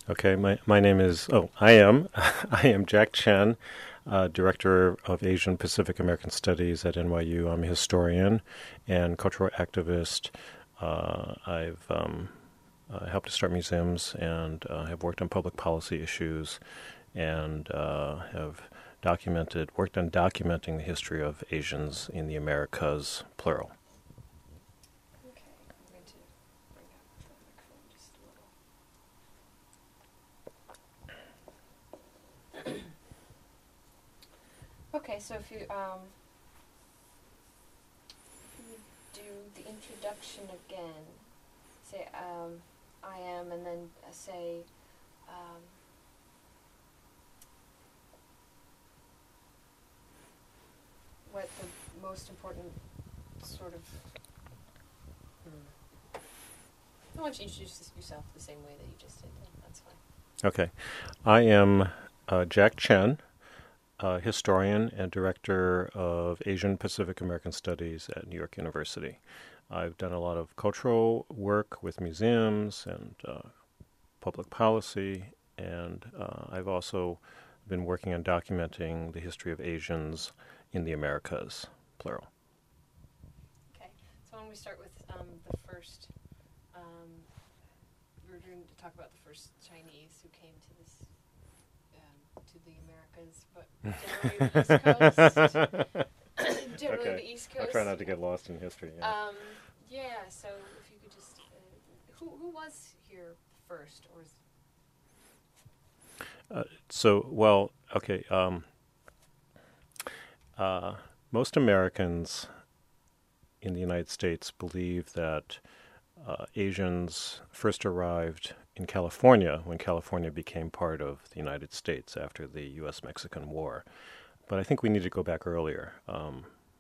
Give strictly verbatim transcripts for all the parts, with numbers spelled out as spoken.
Okay, my, my name is, oh, I am, I am Jack Chen, uh, Director of Asian Pacific American Studies at N Y U. I'm a historian and cultural activist. Uh, I've um, uh, helped to start museums and uh, have worked on public policy issues and uh, have documented, worked on documenting the history of Asians in the Americas, plural. Okay, I'm going to bring up the microphone just a little. Okay, so if you um, if you do the introduction again, say um, I am, and then uh, say um, what the most important sort of. Hmm. I want you to introduce yourself the same way that you just did. Then that's fine. Okay, I am uh, Jack Chen, uh, historian and director of Asian Pacific American Studies at New York University. I've done a lot of cultural work with museums and uh, public policy, and uh, I've also been working on documenting the history of Asians in the Americas, plural. Okay, so when we start with um, the first, um, we were going to talk about the first Chinese who came to this, um, to the Americas, but generally the East Coast. generally Okay. the East Coast. I'll try not to get lost in history. Yeah. Um, yeah. So if you could just, uh, who who was here first, or is Uh, so, well, okay. Um, uh, most Americans in the United States believe that uh, Asians first arrived in California when California became part of the United States after the U S Mexican War. But I think we need to go back earlier. Um,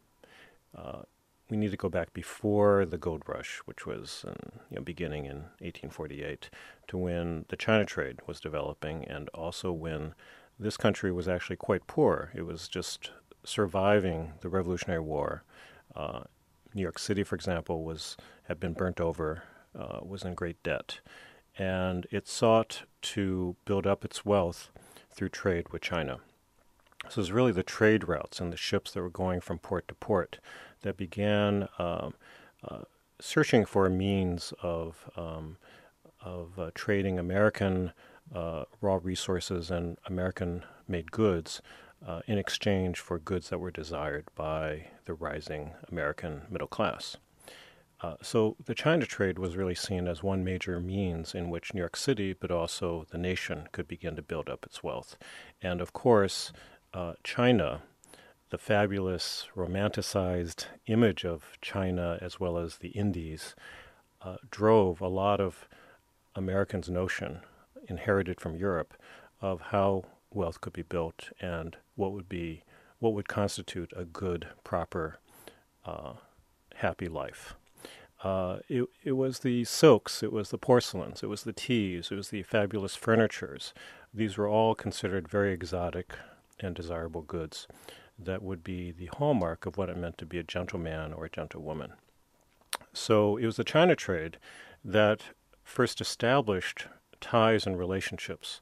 uh, we need to go back before the gold rush, which was in, you know, beginning in eighteen forty-eight, to when the China trade was developing, and also when this country was actually quite poor. It was just surviving the Revolutionary War. Uh, New York City, for example, was had been burnt over, uh, was in great debt, and it sought to build up its wealth through trade with China. So it was really the trade routes and the ships that were going from port to port that began um, uh, searching for a means of um, of uh, trading American uh, raw resources and American-made goods uh, in exchange for goods that were desired by the rising American middle class. Uh, so the China trade was really seen as one major means in which New York City, but also the nation, could begin to build up its wealth. And of course, uh, China, the fabulous, romanticized image of China as well as the Indies, uh, drove a lot of Americans' notion, inherited from Europe, of how wealth could be built and what would be, what would constitute a good, proper, uh, happy life. Uh, it, it was the silks, it was the porcelains, it was the teas, it was the fabulous furnitures. These were all considered very exotic and desirable goods that would be the hallmark of what it meant to be a gentleman or a gentlewoman. So it was the China trade that first established ties and relationships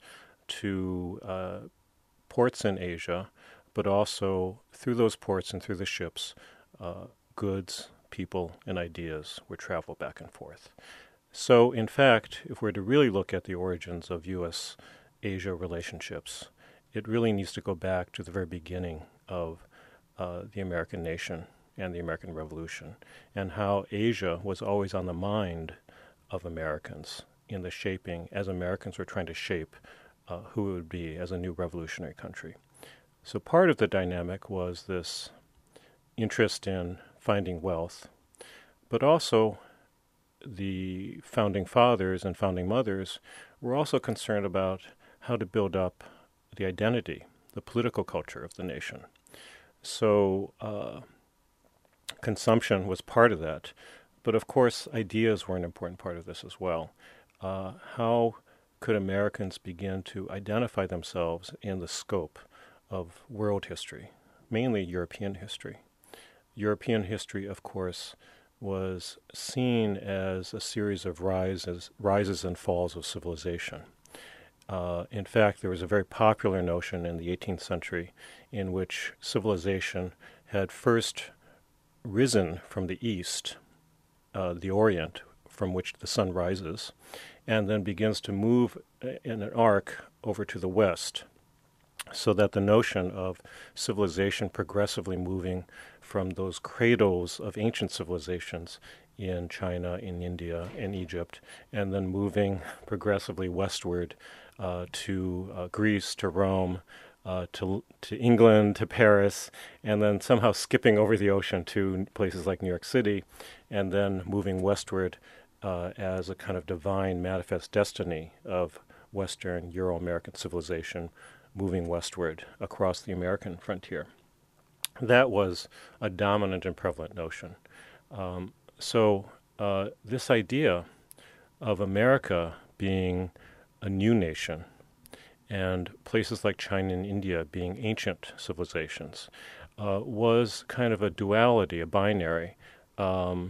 to uh, ports in Asia, but also through those ports and through the ships, uh, goods, people, and ideas would travel back and forth. So, in fact, if we're to really look at the origins of U S Asia relationships, it really needs to go back to the very beginning of uh, the American nation and the American Revolution, and how Asia was always on the mind of Americans in the shaping, as Americans were trying to shape uh, who it would be as a new revolutionary country. So part of the dynamic was this interest in finding wealth, but also the founding fathers and founding mothers were also concerned about how to build up the identity, the political culture of the nation. So uh, consumption was part of that, but of course ideas were an important part of this as well. Uh, how could Americans begin to identify themselves in the scope of world history, mainly European history? European history, of course, was seen as a series of rises, rises and falls of civilization. Uh, in fact, there was a very popular notion in the eighteenth century in which civilization had first risen from the east, uh, the Orient, from which the sun rises, and then begins to move in an arc over to the west, so that the notion of civilization progressively moving from those cradles of ancient civilizations in China, in India, in Egypt, and then moving progressively westward uh, to uh, Greece, to Rome, uh, to to England, to Paris, and then somehow skipping over the ocean to places like New York City, and then moving westward uh, as a kind of divine manifest destiny of Western Euro-American civilization moving westward across the American frontier. That was a dominant and prevalent notion. Um, so uh, this idea of America being a new nation and places like China and India being ancient civilizations uh, was kind of a duality, a binary, um,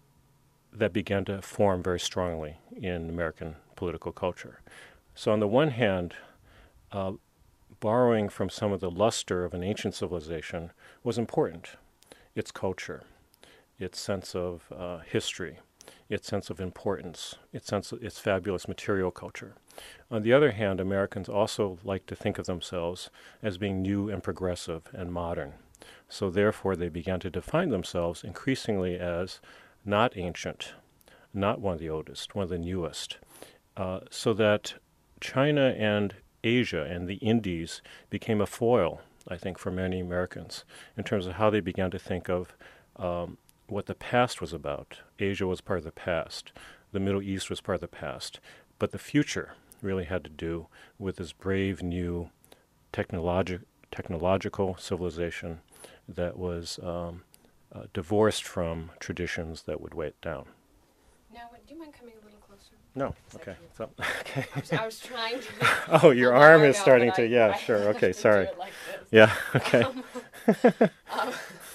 that began to form very strongly in American political culture. So on the one hand, uh, borrowing from some of the luster of an ancient civilization was important. Its culture, its sense of uh, history, its sense of importance, its sense of its fabulous material culture. On the other hand, Americans also like to think of themselves as being new and progressive and modern. So therefore, they began to define themselves increasingly as not ancient, not one of the oldest, one of the newest, uh, so that China and Asia and the Indies became a foil, I think, for many Americans in terms of how they began to think of um, what the past was about. Asia was part of the past. The Middle East was part of the past. But the future really had to do with this brave new technologi- technological civilization that was um, uh, divorced from traditions that would weigh it down. Now, do you mind coming a little closer? No, okay. So, okay. I was, I was trying to. Oh, your pull my arm arm is out, starting but to, I- yeah, I sure, have okay, to sorry. Do it like this. Yeah, okay. Um, um,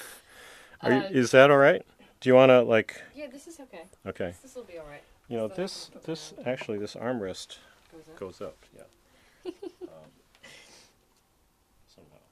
Are you, uh, is that all right? Do you want to, like, yeah, this is okay. okay. This will be all right. You know, So then I this, can put this, my- actually, this armrest Goes up. goes up, yeah. um, somehow.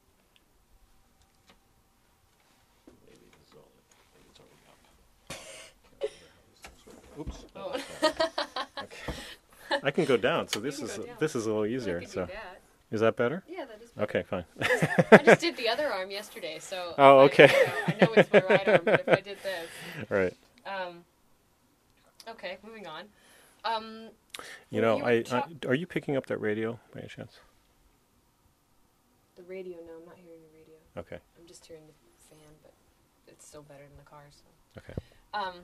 Maybe it's all, maybe it's already up. Oops. Oh. Okay. I can go down, so this can is go down. this is a little You easier. could do So that. is that better? Yeah, that is better. Okay, fine. I just did the other arm yesterday, so. Oh, I- okay. I, know, I know it's my right arm, but if I did this. Right. Um, okay, moving on. Um, You Well, know, you I, were ta- I are you picking up that radio by any chance? the radio, no, I'm not hearing the radio. Okay. I'm just hearing the fan, but it's still better than the car, so. Okay. Um,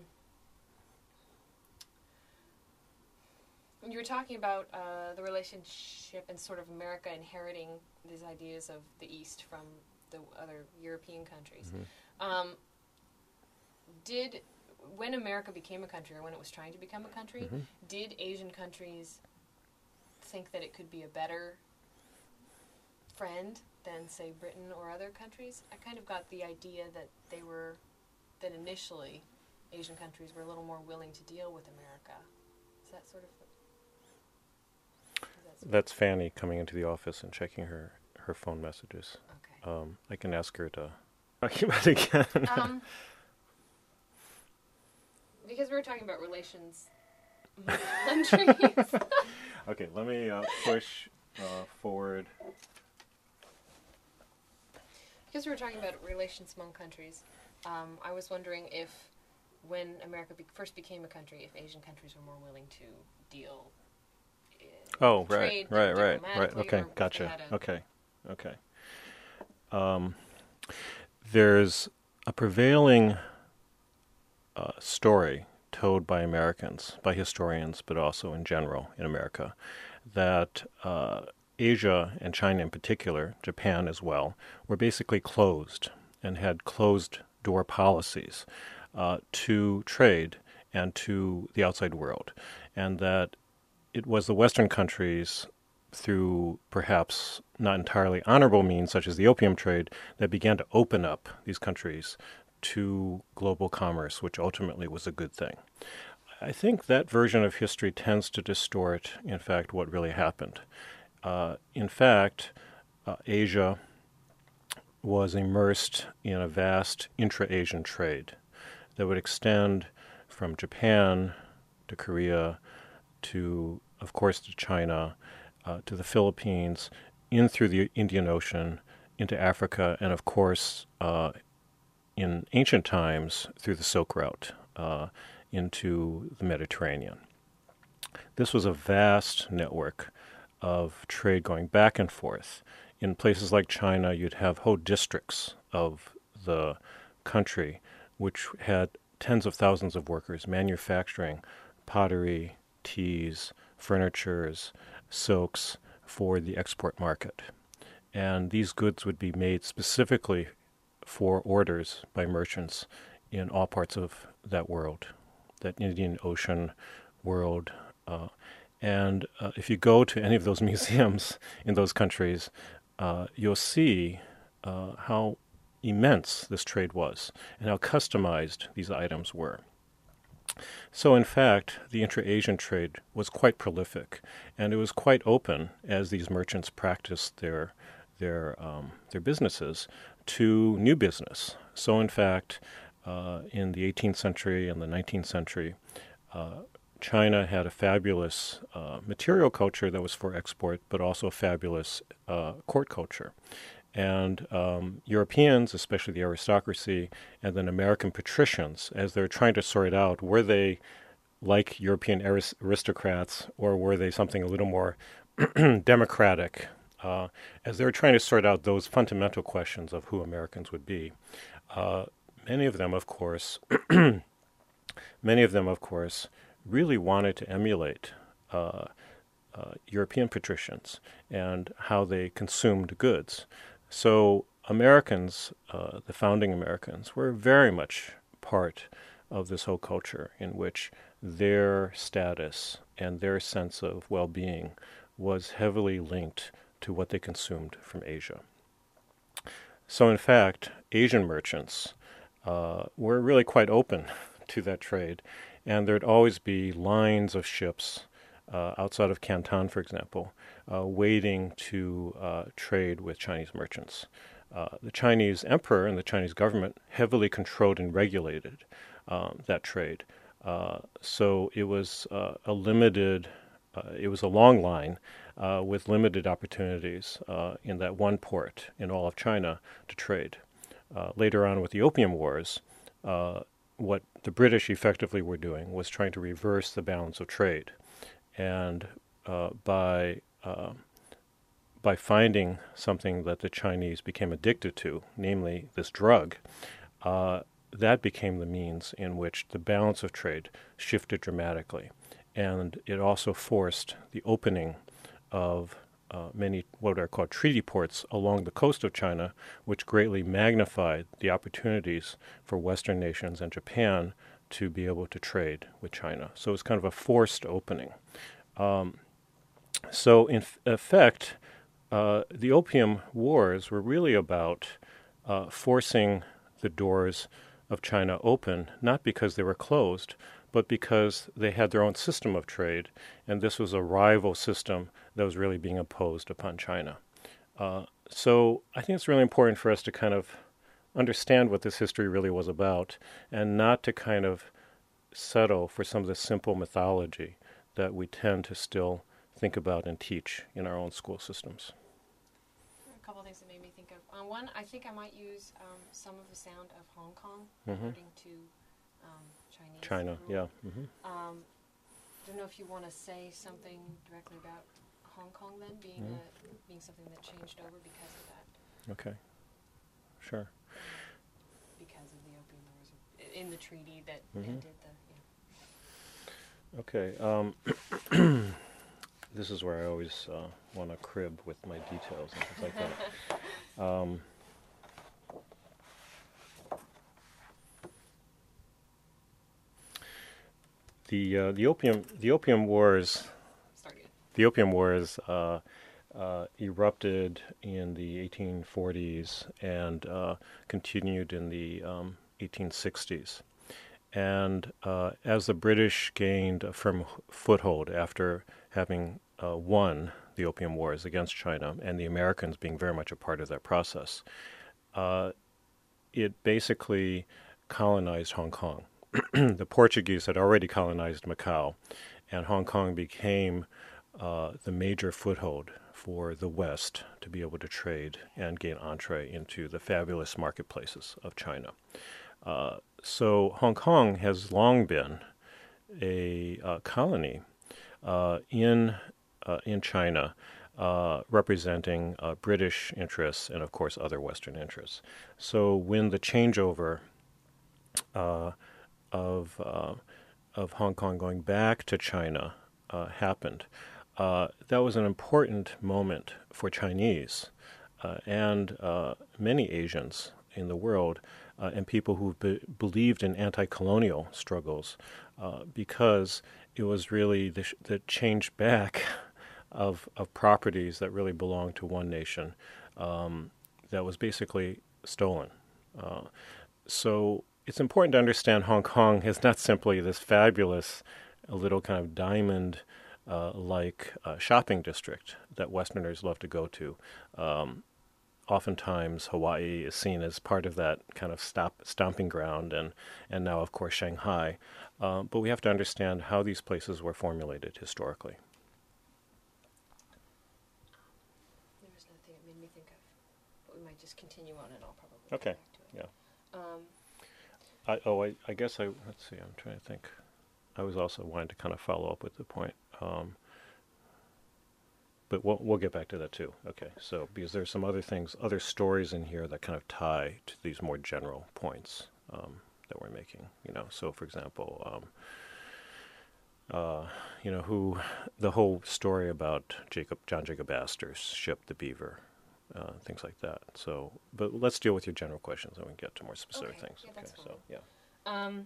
when you were talking about uh, the relationship and sort of America inheriting these ideas of the East from the other European countries, Mhm. um, did when America became a country, or when it was trying to become a country, Mhm. did Asian countries think that it could be a better friend than, say, Britain or other countries? I kind of got the idea that they were, that initially Asian countries were a little more willing to deal with America. Is that sort of... Is that sort That's Fanny coming into the office and checking her, her phone messages. of okay. Um, I can ask her to talk about it again. Um, because we were talking about relations with countries. Okay, let me uh, push uh, forward. Because we were talking about relations among countries, um, I was wondering if, when America be- first became a country, if Asian countries were more willing to deal. In Oh, right, trade right, right, right. diplomatically, Okay, or if they gotcha. had a- Okay, okay. Um, there's a prevailing uh, story told by Americans, by historians, but also in general in America, that uh, Asia and China in particular, Japan as well, were basically closed and had closed door policies uh, to trade and to the outside world, and that it was the Western countries, through perhaps not entirely honorable means, such as the opium trade, that began to open up these countries to global commerce, which ultimately was a good thing. I think that version of history tends to distort, in fact, what really happened. Uh, in fact, uh, Asia was immersed in a vast intra-Asian trade that would extend from Japan to Korea to, of course, to China, uh, to the Philippines, in through the Indian Ocean, into Africa, and of course, uh, in ancient times, through the Silk Route uh, into the Mediterranean. This was a vast network of trade going back and forth. In places like China, you'd have whole districts of the country which had tens of thousands of workers manufacturing pottery, teas, furnitures, silks for the export market. And these goods would be made specifically for orders by merchants in all parts of that world, that Indian Ocean world. Uh, and uh, if you go to any of those museums in those countries, uh, you'll see uh, how immense this trade was and how customized these items were. So, in fact, the intra-Asian trade was quite prolific, and it was quite open as these merchants practiced their their um, their businesses to new business. So, in fact, uh, in the eighteenth century and the nineteenth century, uh, China had a fabulous uh, material culture that was for export, but also a fabulous uh, court culture. And um, Europeans, especially the aristocracy, and then American patricians, as they're trying to sort out, were they like European aris- aristocrats, or were they something a little more democratic? Uh, as they were trying to sort out those fundamental questions of who Americans would be, uh, many of them, of course, many of them, of course, really wanted to emulate uh, uh, European patricians and how they consumed goods. So Americans, uh, the founding Americans, were very much part of this whole culture in which their status and their sense of well-being was heavily linked to what they consumed from Asia. So in fact, Asian merchants uh, were really quite open to that trade, and there'd always be lines of ships uh, outside of Canton, for example, uh, waiting to uh, trade with Chinese merchants. Uh, the Chinese emperor and the Chinese government heavily controlled and regulated um, that trade. Uh, so it was uh, a limited, uh, it was a long line uh, with limited opportunities uh, in that one port in all of China to trade. Uh, later on with the Opium Wars, uh, what the British effectively were doing was trying to reverse the balance of trade. And uh, by uh, by finding something that the Chinese became addicted to, namely this drug, uh, that became the means in which the balance of trade shifted dramatically. And it also forced the opening of uh, many what are called treaty ports along the coast of China, which greatly magnified the opportunities for Western nations and Japan to be able to trade with China. So it's kind of a forced opening. Um, so in f- effect, uh, the Opium Wars were really about uh, forcing the doors of China open, not because they were closed, but because they had their own system of trade, and this was a rival system that was really being imposed upon China. Uh, so I think it's really important for us to kind of understand what this history really was about, and not to kind of settle for some of the simple mythology that we tend to still think about and teach in our own school systems. A couple of things that made me think of. Uh, one, I think I might use um, some of the sound of Hong Kong, Mhm. according to um, Chinese. China, rule. yeah. Mm-hmm. Um, don't know if you want to say something directly about Hong Kong then, being Mhm. a, being something that changed over because of that, Okay, sure. because of the Opium Wars, i- in the treaty that Mhm. ended the. Yeah. Okay. Um, this is where I always uh, want to crib with my details and things like that. Um, the uh, the opium the opium wars Started. the opium wars uh, uh, erupted in the eighteen forties and uh, continued in the um, eighteen sixties. And uh, as the British gained a firm foothold after having uh, won the Opium Wars against China, and the Americans being very much a part of that process, uh, it basically colonized Hong Kong. The Portuguese had already colonized Macau, and Hong Kong became uh, the major foothold for the West to be able to trade and gain entree into the fabulous marketplaces of China. Uh, so Hong Kong has long been a uh, colony uh, in uh, in China, uh, representing uh, British interests and, of course, other Western interests. So when the changeover uh, of uh, of Hong Kong going back to China uh, happened, uh, that was an important moment for Chinese uh, and uh, many Asians in the world, uh, and people who be- believed in anti-colonial struggles, uh, because it was really the, sh- the change back of of properties that really belonged to one nation um, that was basically stolen. Uh, so it's important to understand Hong Kong is not simply this fabulous, a little kind of diamond uh, like uh, shopping district that Westerners love to go to. Um, oftentimes, Hawaii is seen as part of that kind of stop, stomping ground, and, and now, of course, Shanghai. Uh, but we have to understand how these places were formulated historically. There was another thing it made me think of, but we might just continue on and I'll probably Okay. come back to it. Yeah. Um, I, oh, I, I guess I, let's see, I'm trying to think. I was also wanting to kind of follow up with the point. Um, but we'll, we'll get back to that too. Okay, so because there's some other things, other stories in here that kind of tie to these more general points um, that we're making. You know, so for example, um, uh, you know, who the whole story about Jacob John Jacob Astor's ship, the Beaver, uh, things like that. So, but let's deal with your general questions, and we can get to more specific Okay, things. yeah, that's okay, fine. so yeah. Um,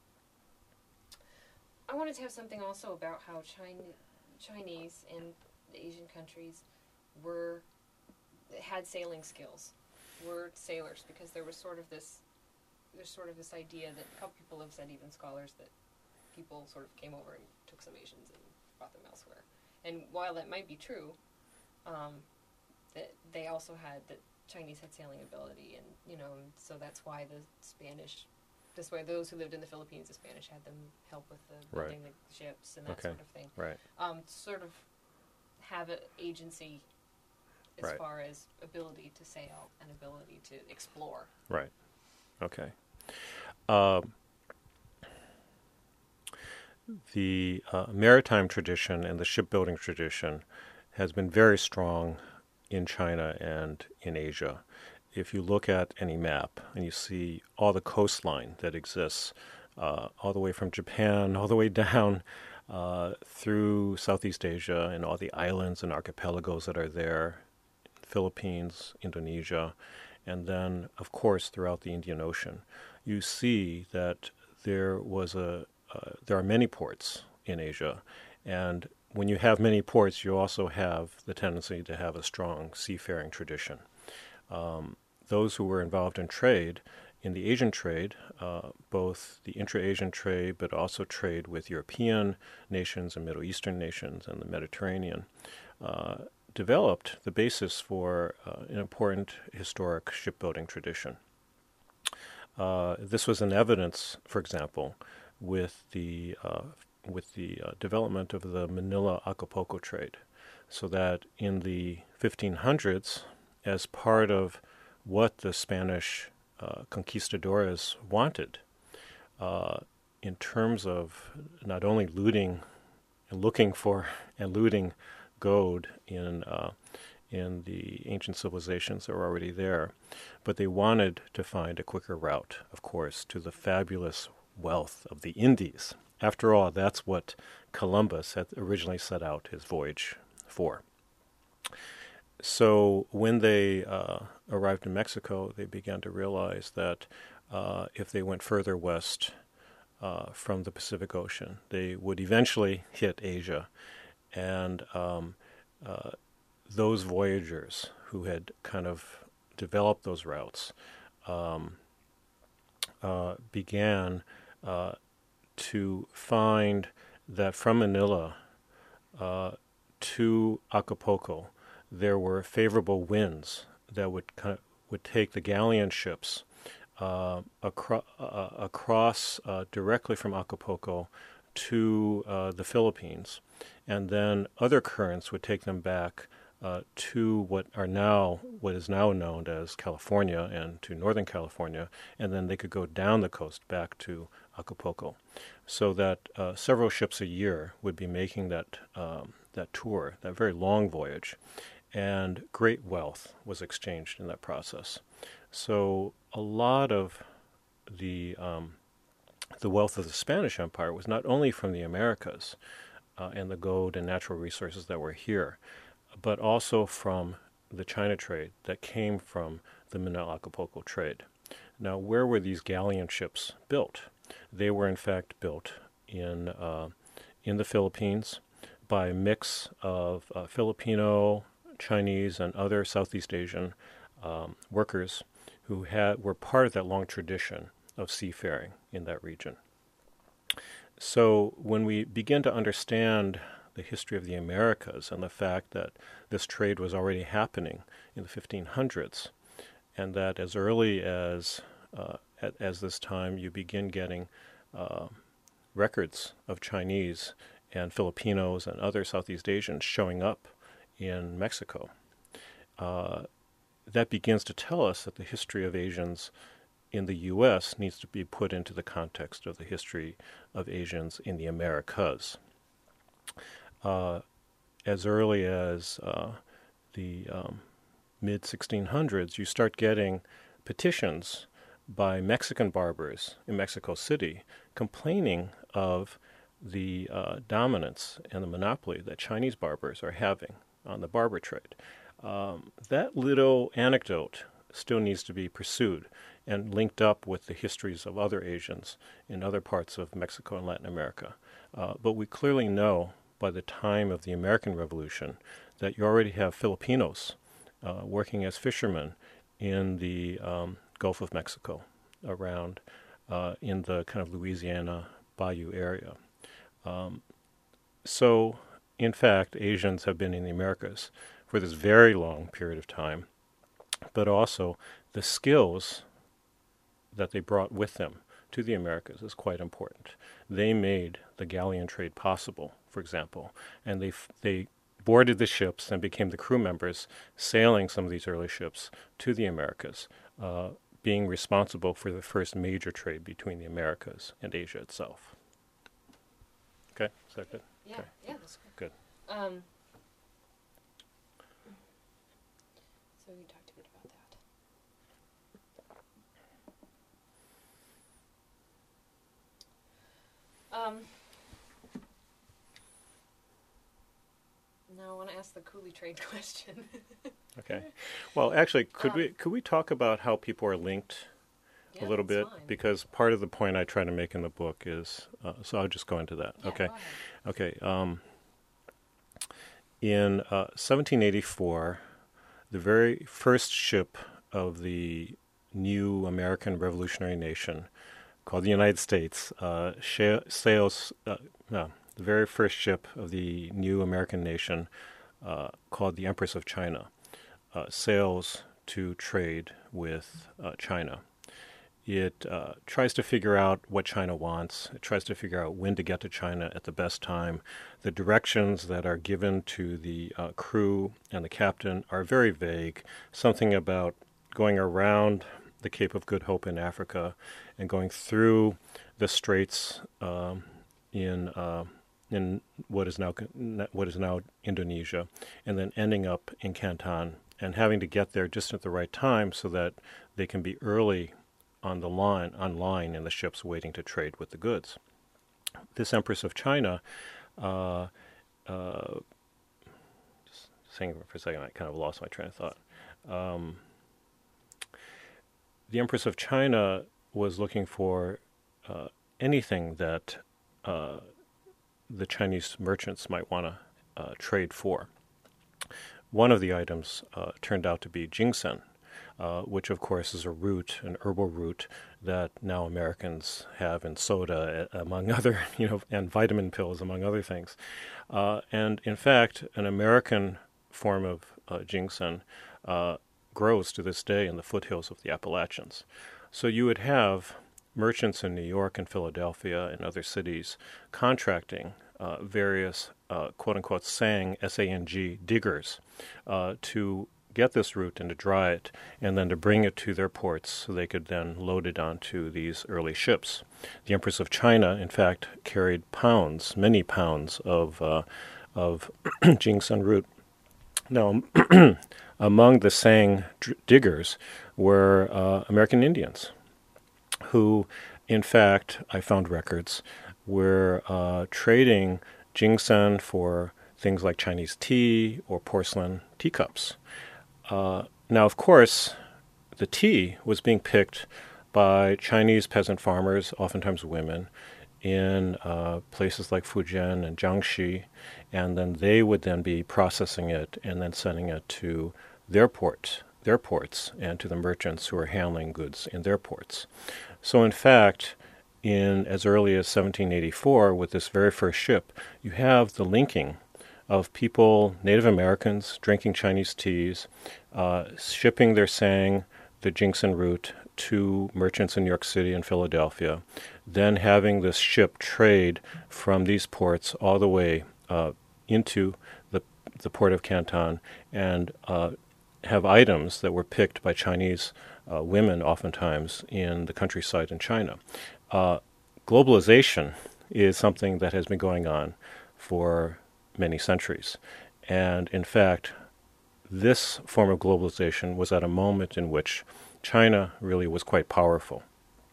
I wanted to have something also about how China, Chinese and the Asian countries were had sailing skills, were sailors, because there was sort of this there's sort of this idea that a couple people have said, even scholars, that people sort of came over and took some Asians and brought them elsewhere. And while that might be true, um, that they also had that Chinese had sailing ability, and you know, so that's why the Spanish. This way, those who lived in the Philippines, the Spanish had them help with the building Right. the ships and that Okay. sort of thing. Right. Um, sort of have an agency as Right. far as ability to sail and ability to explore. Right. Okay. Um, the uh, maritime tradition and the shipbuilding tradition has been very strong in China and in Asia. If you look at any map and you see all the coastline that exists, uh, all the way from Japan, all the way down uh, through Southeast Asia and all the islands and archipelagos that are there, Philippines, Indonesia, and then, of course, throughout the Indian Ocean, you see that there was a uh, there are many ports in Asia, and when you have many ports, you also have the tendency to have a strong seafaring tradition. Um, those who were involved in trade, in the Asian trade, uh, both the intra-Asian trade, but also trade with European nations and Middle Eastern nations and the Mediterranean, uh, developed the basis for uh, an important historic shipbuilding tradition. Uh, this was in evidence, for example, with the uh, with the uh, development of the Manila Acapulco trade, so that in the fifteen hundreds, as part of what the Spanish uh, conquistadores wanted, uh, in terms of not only looting and looking for and looting gold in uh, in the ancient civilizations that were already there, but they wanted to find a quicker route, of course, to the fabulous wealth of the Indies. After all, that's what Columbus had originally set out his voyage for. So when they uh, arrived in Mexico, they began to realize that uh, if they went further west uh, from the Pacific Ocean, they would eventually hit Asia. And um, uh, those voyagers who had kind of developed those routes um, uh, began uh, to find that from Manila uh, to Acapulco, there were favorable winds that would kind of, would take the galleon ships uh, acro- uh, across uh, directly from Acapulco to uh, the Philippines, and then other currents would take them back uh, to what are now what is now known as California and to Northern California, and then they could go down the coast back to Acapulco, so that uh, several ships a year would be making that um, that tour, that very long voyage, and great wealth was exchanged in that process. So a lot of the um, the wealth of the Spanish Empire was not only from the Americas uh, and the gold and natural resources that were here, but also from the China trade that came from the Manila-Acapulco trade. Now, where were these galleon ships built? They were, in fact, built in uh, in the Philippines by a mix of uh, Filipino, Chinese, and other Southeast Asian um, workers who had were part of that long tradition of seafaring in that region. So when we begin to understand the history of the Americas and the fact that this trade was already happening in the fifteen hundreds, and that as early as uh, at, as this time you begin getting uh, records of Chinese and Filipinos and other Southeast Asians showing up in Mexico, uh, that begins to tell us that the history of Asians in the U S needs to be put into the context of the history of Asians in the Americas. Uh, as early as uh, the um, mid sixteen hundreds, you start getting petitions by Mexican barbers in Mexico City complaining of the uh, dominance and the monopoly that Chinese barbers are having on the barber trade. Um, that little anecdote still needs to be pursued and linked up with the histories of other Asians in other parts of Mexico and Latin America. Uh, but we clearly know by the time of the American Revolution that you already have Filipinos uh, working as fishermen in the um, Gulf of Mexico, around uh, in the kind of Louisiana Bayou area. Um, so, in fact, Asians have been in the Americas for this very long period of time, but also the skills that they brought with them to the Americas is quite important. They made the galleon trade possible, for example, and they f- they boarded the ships and became the crew members sailing some of these early ships to the Americas, uh, being responsible for the first major trade between the Americas and Asia itself. Okay, is that good? Yeah, okay. yeah, that's good. Good. Um, so you talked a bit about that. Um, now I want to ask the coolie trade question. Okay. Well, actually, could um, we could we talk about how people are linked yeah, a little that's bit? fine. Because part of the point I try to make in the book is, uh, so I'll just go into that. Yeah, okay. go ahead. Okay. Um, in uh, seventeen eighty-four, the very first ship of the new American revolutionary nation, called the United States, uh, sh- sails. Uh, no, the very first ship of the new American nation, uh, called the Empress of China, uh, sails to trade with uh, China. It uh, tries to figure out what China wants. It tries to figure out when to get to China at the best time. The directions that are given to the uh, crew and the captain are very vague. Something about going around the Cape of Good Hope in Africa and going through the straits um, in uh, in what is now what is now Indonesia, and then ending up in Canton and having to get there just at the right time so that they can be early on the line, on line in the ships waiting to trade with the goods. This Empress of China, uh, uh, just saying for a second, I kind of lost my train of thought. Um, the Empress of China was looking for uh, anything that uh, the Chinese merchants might want to uh, trade for. One of the items uh, turned out to be ginseng, uh, which of course is a root, an herbal root that now Americans have in soda, a- among other, you know, and vitamin pills, among other things. Uh, and in fact, an American form of uh, ginseng uh, grows to this day in the foothills of the Appalachians. So you would have merchants in New York and Philadelphia and other cities contracting uh, various uh, quote-unquote sang, S A N G, diggers uh, to get this root and to dry it and then to bring it to their ports so they could then load it onto these early ships. The Empress of China, in fact, carried pounds, many pounds of, uh, of ginseng root. Now, among the sang dr- diggers were uh, American Indians, who, in fact, I found records, were uh, trading ginseng for things like Chinese tea or porcelain teacups. Uh, now, of course, the tea was being picked by Chinese peasant farmers, oftentimes women, in uh, places like Fujian and Jiangxi, and then they would then be processing it and then sending it to their port, their ports, and to the merchants who are handling goods in their ports. So, in fact, in as early as seventeen eighty-four, with this very first ship, you have the linking of people, Native Americans, drinking Chinese teas, uh, shipping their sang, the ginseng root, to merchants in New York City and Philadelphia, then having this ship trade from these ports all the way uh, into the the port of Canton and uh, have items that were picked by Chinese uh, women, oftentimes in the countryside in China. Uh, globalization is something that has been going on for many centuries, and in fact, this form of globalization was at a moment in which China really was quite powerful,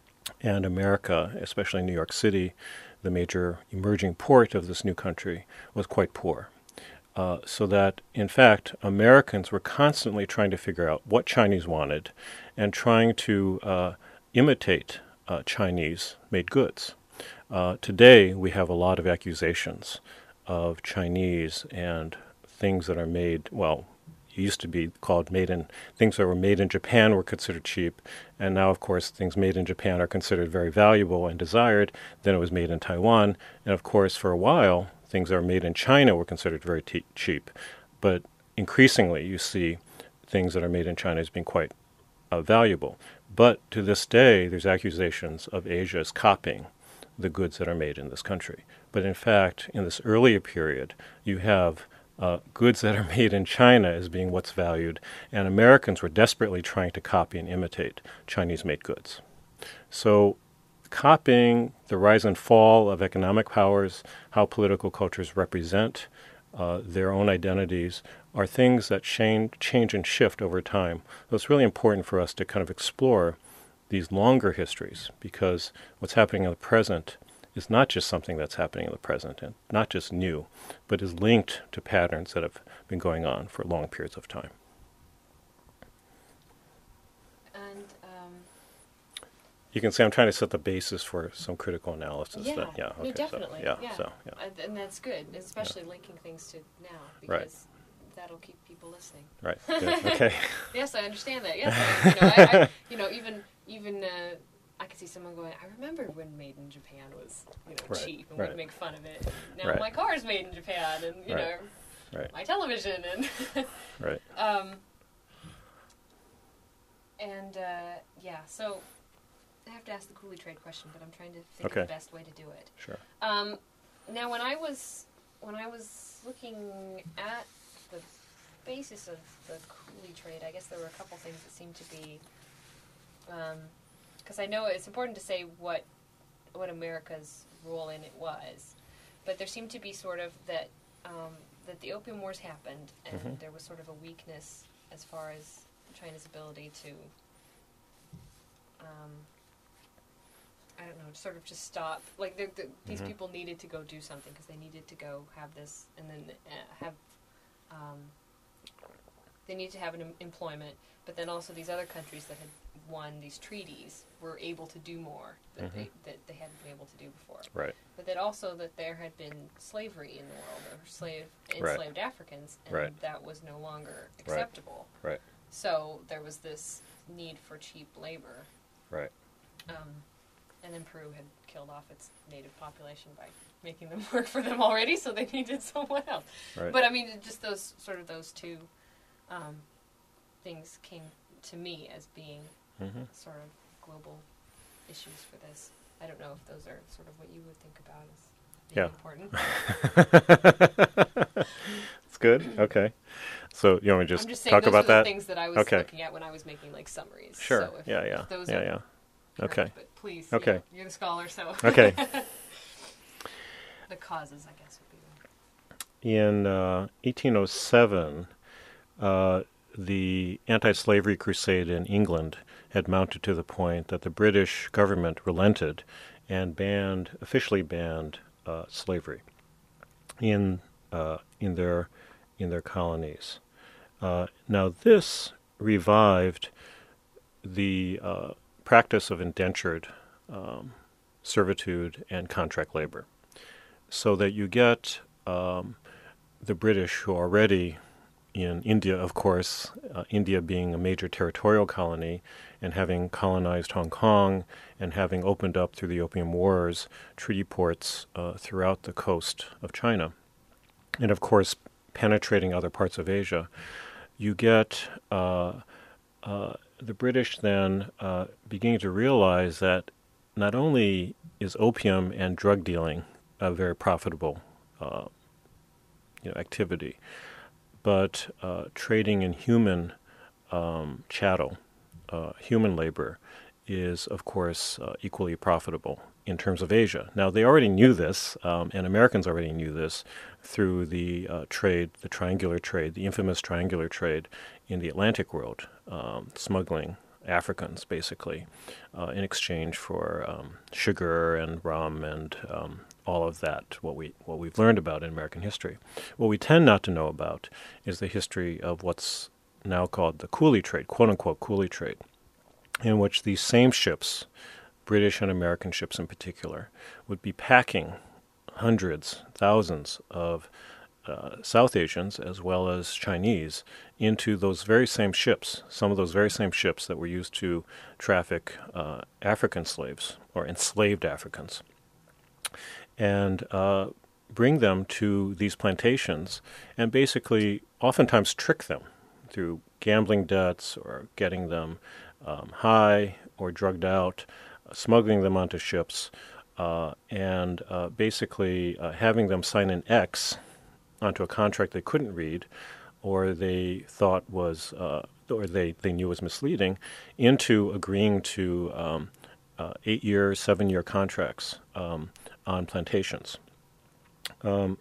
and America, especially New York City, the major emerging port of this new country, was quite poor. Uh, so that, in fact, Americans were constantly trying to figure out what Chinese wanted and trying to uh, imitate uh, Chinese-made goods. Uh, today, we have a lot of accusations of Chinese and things that are made, well, it used to be called made in, things that were made in Japan were considered cheap, and now, of course, things made in Japan are considered very valuable and desired. Then it was made in Taiwan, and of course, for a while, things that are made in China were considered very te- cheap. But increasingly, you see things that are made in China as being quite uh, valuable. But to this day, there's accusations of Asia as copying the goods that are made in this country. But in fact, in this earlier period, you have uh, goods that are made in China as being what's valued, and Americans were desperately trying to copy and imitate Chinese-made goods. So copying the rise and fall of economic powers, how political cultures represent uh, their own identities, are things that change, change and shift over time. So it's really important for us to kind of explore these longer histories, because what's happening in the present is not just something that's happening in the present and not just new, but is linked to patterns that have been going on for long periods of time. And um, you can say I'm trying to set the basis for some critical analysis. yeah, That, yeah, no, okay, definitely. So, yeah, yeah. so, yeah. Uh, and that's good, especially linking things to now, because Right. that'll keep people listening. Right. Good. Okay. Yes, I understand that. Yes, I, you know, I, I, you know, even even uh, I could see someone going, I remember when made in Japan was, you know, Right, cheap and right. we'd make fun of it. Now Right. my car is made in Japan, and you Right. know, Right. my television and Right. um, and uh, yeah. So I have to ask the coolie trade question, but I'm trying to think Okay. of the best way to do it. Sure. Um, now, when I was when I was looking at the basis of the coolie trade, I guess there were a couple things that seemed to be, because I know it's important to say what what America's role in it was, but there seemed to be sort of that um, that the Opium Wars happened, and Mhm. there was sort of a weakness as far as China's ability to. Um, I don't know, sort of just stop. Like, they're, they're, these Mhm. people needed to go do something because they needed to go have this, and then uh, have, um, they needed to have an em- employment. But then also these other countries that had won these treaties were able to do more that Mhm. they that they hadn't been able to do before. Right. But that also that there had been slavery in the world, or slave Right. enslaved Africans, and Right. that was no longer acceptable. Right. So there was this need for cheap labor. Right. Um, and then Peru had killed off its native population by making them work for them already, so they needed someone else. Right. But I mean, just those sort of those two um, things came to me as being Mm-hmm. sort of global issues for this. I don't know if those are sort of what you would think about as being Yeah. important. It's good. Okay. So you want me to just, I'm just saying talk those about are the that? things that I was Okay. looking at when I was making like summaries. Sure. So if, yeah, yeah. if those yeah, are yeah. correct, Okay. But please, Okay. you know, you're the scholar, so Okay. the causes, I guess, would be. In uh, eighteen oh seven, uh, the anti-slavery crusade in England had mounted to the point that the British government relented and banned, officially banned, uh, slavery in uh, in their in their colonies. Uh, now this revived the uh, practice of indentured um, servitude and contract labor, so that you get um, the British, who are already in India, of course, uh, India being a major territorial colony and having colonized Hong Kong and having opened up through the Opium Wars treaty ports uh, throughout the coast of China, and of course penetrating other parts of Asia, you get uh, uh, the British then uh, beginning to realize that not only is opium and drug dealing a very profitable uh, you know, activity, but uh, trading in human um, chattel, uh, human labor, is, of course, uh, equally profitable in terms of Asia. Now, they already knew this, um, and Americans already knew this through the uh, trade, the triangular trade, the infamous triangular trade in the Atlantic world, um, smuggling Africans, basically, uh, in exchange for um, sugar and rum and um, all of that, what, we, what we've learned about in American history. What we tend not to know about is the history of what's now called the coolie trade, quote-unquote coolie trade, in which these same ships, British and American ships in particular, would be packing hundreds, thousands of uh, South Asians as well as Chinese into those very same ships, some of those very same ships that were used to traffic uh, African slaves or enslaved Africans, and uh, bring them to these plantations and basically oftentimes trick them through gambling debts or getting them um, high or drugged out, uh, smuggling them onto ships, uh, and uh, basically uh, having them sign an X onto a contract they couldn't read or they thought was, uh, or they, they knew was misleading, into agreeing to um, uh, eight-year, seven-year contracts um, on plantations. Um,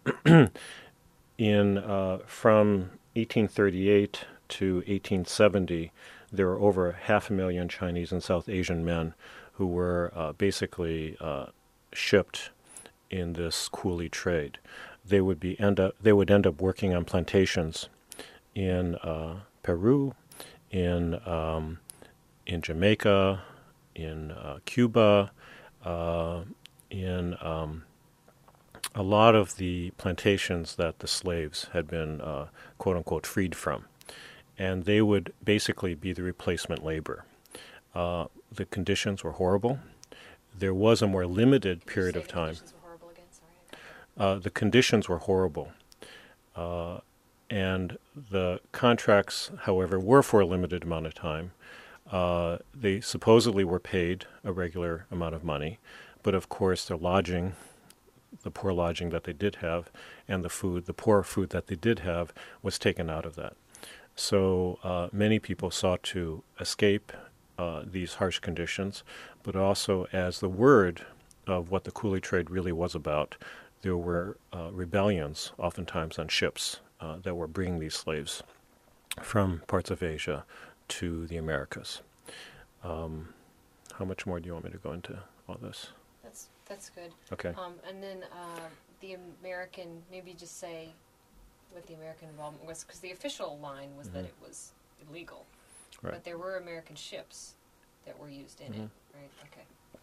in uh, from eighteen thirty-eight to eighteen seventy, there were over half a million Chinese and South Asian men who were uh, basically uh, shipped in this coolie trade. They would be end up they would end up working on plantations in uh, Peru, in um, in Jamaica, in uh, Cuba, uh, in um, a lot of the plantations that the slaves had been uh, quote unquote freed from, and they would basically be the replacement labor. Uh, the conditions were horrible. There was a more limited period of time. Conditions were horrible again? Sorry. Uh, the conditions were horrible. Uh, and the contracts, however, were for a limited amount of time. Uh, they supposedly were paid a regular amount of money, but of course their lodging, the poor lodging that they did have, and the food, the poor food that they did have, was taken out of that. So uh, many people sought to escape uh, these harsh conditions, but also as the word of what the coolie trade really was about, there were uh, rebellions, oftentimes on ships, uh, that were bringing these slaves from parts of Asia to the Americas. Um, how much more do you want me to go into all this? That's that's good. Okay. Um, and then uh, the American, maybe just say what the American involvement was, because the official line was Mm-hmm. that it was illegal, Right. but there were American ships that were used in Mm-hmm. it, right?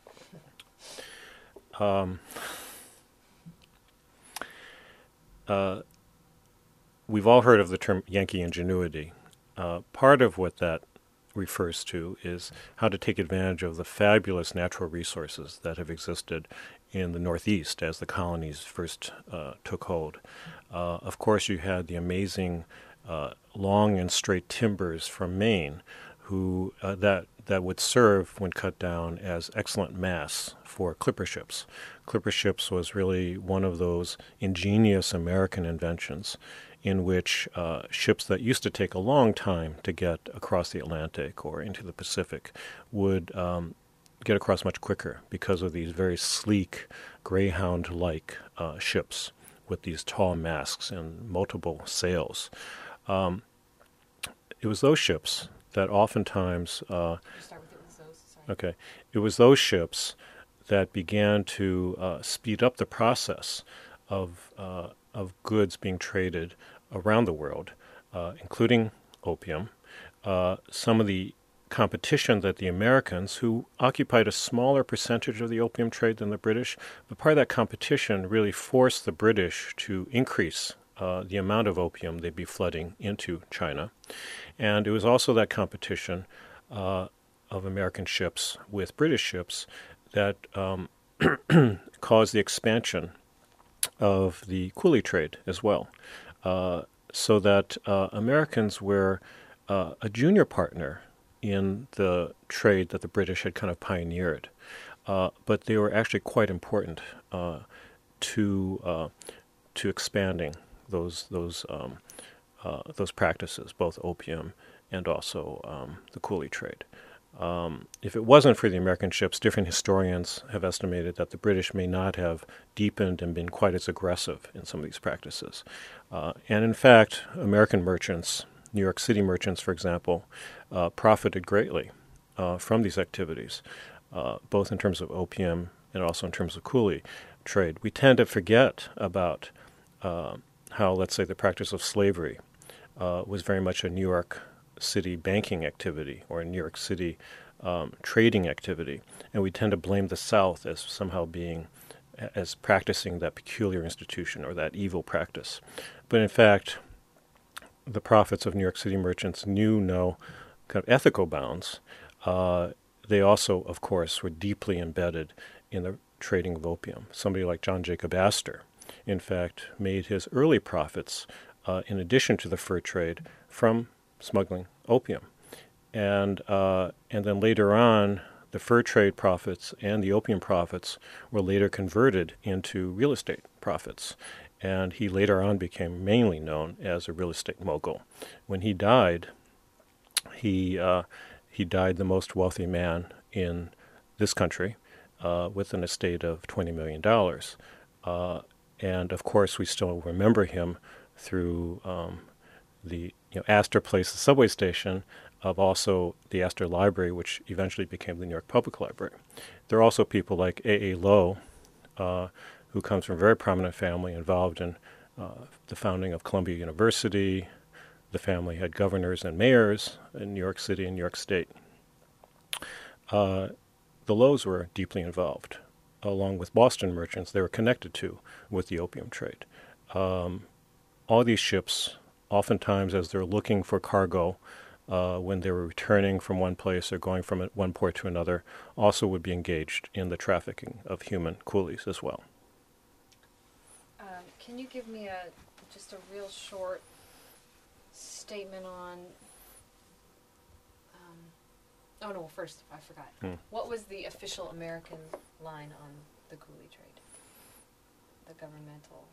Okay. Um, uh, we've all heard of the term Yankee ingenuity, uh, part of what that refers to is how to take advantage of the fabulous natural resources that have existed in the Northeast as the colonies first uh, took hold. Uh, of course, you had the amazing uh, long and straight timbers from Maine, who uh, that that would serve, when cut down, as excellent masts for clipper ships. Clipper ships was really one of those ingenious American inventions in which uh, ships that used to take a long time to get across the Atlantic or into the Pacific would um, get across much quicker because of these very sleek, Greyhound-like uh, ships with these tall masts and multiple sails. Um, it was those ships that oftentimes... Uh, Start with it was those, sorry. Okay. It was those ships that began to uh, speed up the process of uh, of goods being traded around the world, uh, including opium. Uh, some of the competition that the Americans, who occupied a smaller percentage of the opium trade than the British, but part of that competition really forced the British to increase uh, the amount of opium they'd be flooding into China. And it was also that competition uh, of American ships with British ships that um, caused the expansion of the coolie trade as well, uh, so that uh, Americans were uh, a junior partner in the trade that the British had kind of pioneered, uh, but they were actually quite important uh, to uh, to expanding those those um, uh, those practices, both opium and also um, the coolie trade. Um, if it wasn't for the American ships, different historians have estimated that the British may not have deepened and been quite as aggressive in some of these practices. Uh, and in fact, American merchants, New York City merchants, for example, uh, profited greatly uh, from these activities, uh, both in terms of opium and also in terms of coolie trade. We tend to forget about uh, how, let's say, the practice of slavery uh, was very much a New York City banking activity or a New York City um, trading activity, and we tend to blame the South as somehow being, as practicing that peculiar institution or that evil practice. But in fact, the profits of New York City merchants knew no kind of ethical bounds. Uh, they also, of course, were deeply embedded in the trading of opium. Somebody like John Jacob Astor, in fact, made his early profits, uh, in addition to the fur trade, from smuggling opium. And uh, and then later on, the fur trade profits and the opium profits were later converted into real estate profits. And he later on became mainly known as a real estate mogul. When he died, he uh, he died the most wealthy man in this country, uh, with an estate of twenty million dollars. Uh, and of course, we still remember him through um, the you know, Astor Place, the subway station, of also the Astor Library, which eventually became the New York Public Library. There are also people like A A. Lowe, uh, who comes from a very prominent family involved in uh, the founding of Columbia University. The family had governors and mayors in New York City and New York State. Uh, the Lowes were deeply involved, along with Boston merchants they were connected to with the opium trade. Um, all these ships, oftentimes as they're looking for cargo, uh, when they were returning from one place or going from one port to another, also would be engaged in the trafficking of human coolies as well. Um, can you give me a just a real short statement on? Um, oh no! First, I forgot. Hmm. What was the official American line on the coolie trade? The governmental.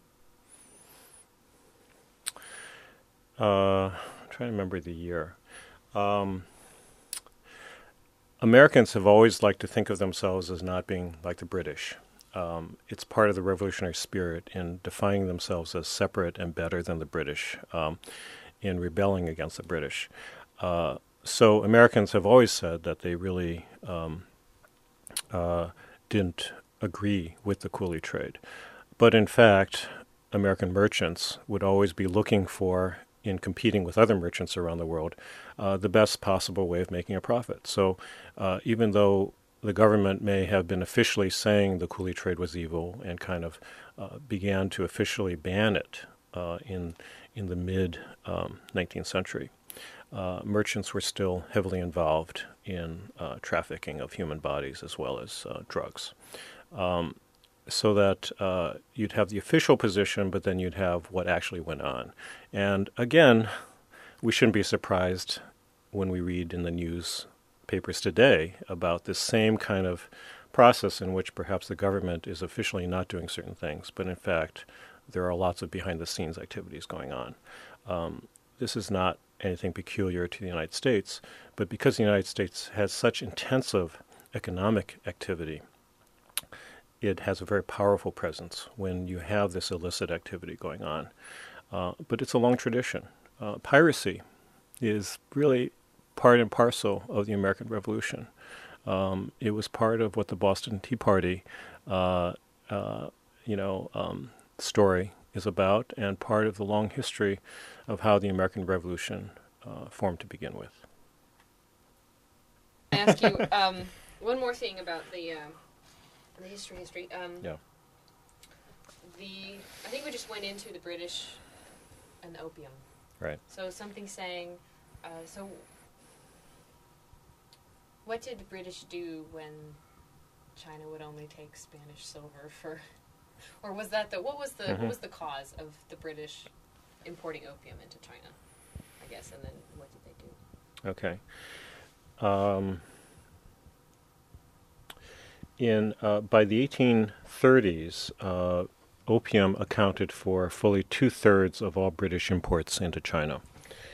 Uh, I'm trying to remember the year. Um, Americans have always liked to think of themselves as not being like the British. Um, it's part of the revolutionary spirit in defining themselves as separate and better than the British, um, in rebelling against the British. Uh, so Americans have always said that they really um, uh, didn't agree with the coolie trade. But in fact, American merchants would always be looking for, in competing with other merchants around the world, uh, the best possible way of making a profit. So uh, even though the government may have been officially saying the coolie trade was evil and kind of uh, began to officially ban it uh, in in the mid um, nineteenth century, uh, merchants were still heavily involved in uh, trafficking of human bodies as well as uh, drugs. Um, so that uh, you'd have the official position, but then you'd have what actually went on. And again, we shouldn't be surprised when we read in the newspapers today about this same kind of process in which perhaps the government is officially not doing certain things, but in fact, there are lots of behind-the-scenes activities going on. Um, this is not anything peculiar to the United States, but because the United States has such intensive economic activity, it has a very powerful presence when you have this illicit activity going on. Uh, but it's a long tradition. Uh, piracy is really part and parcel of the American Revolution. Um, it was part of what the Boston Tea Party, uh, uh, you know, um, story is about, and part of the long history of how the American Revolution uh, formed to begin with. I ask you um, one more thing about the uh, the history. History. Um, yeah. The I think we just went into the British and the opium. Right. So something saying, uh, so what did the British do when China would only take Spanish silver for, or was that the what was the mm-hmm. what was the cause of the British importing opium into China? I guess, and then what did they do? Okay. Um, in uh, by the eighteen thirties, uh, opium accounted for fully two-thirds of all British imports into China.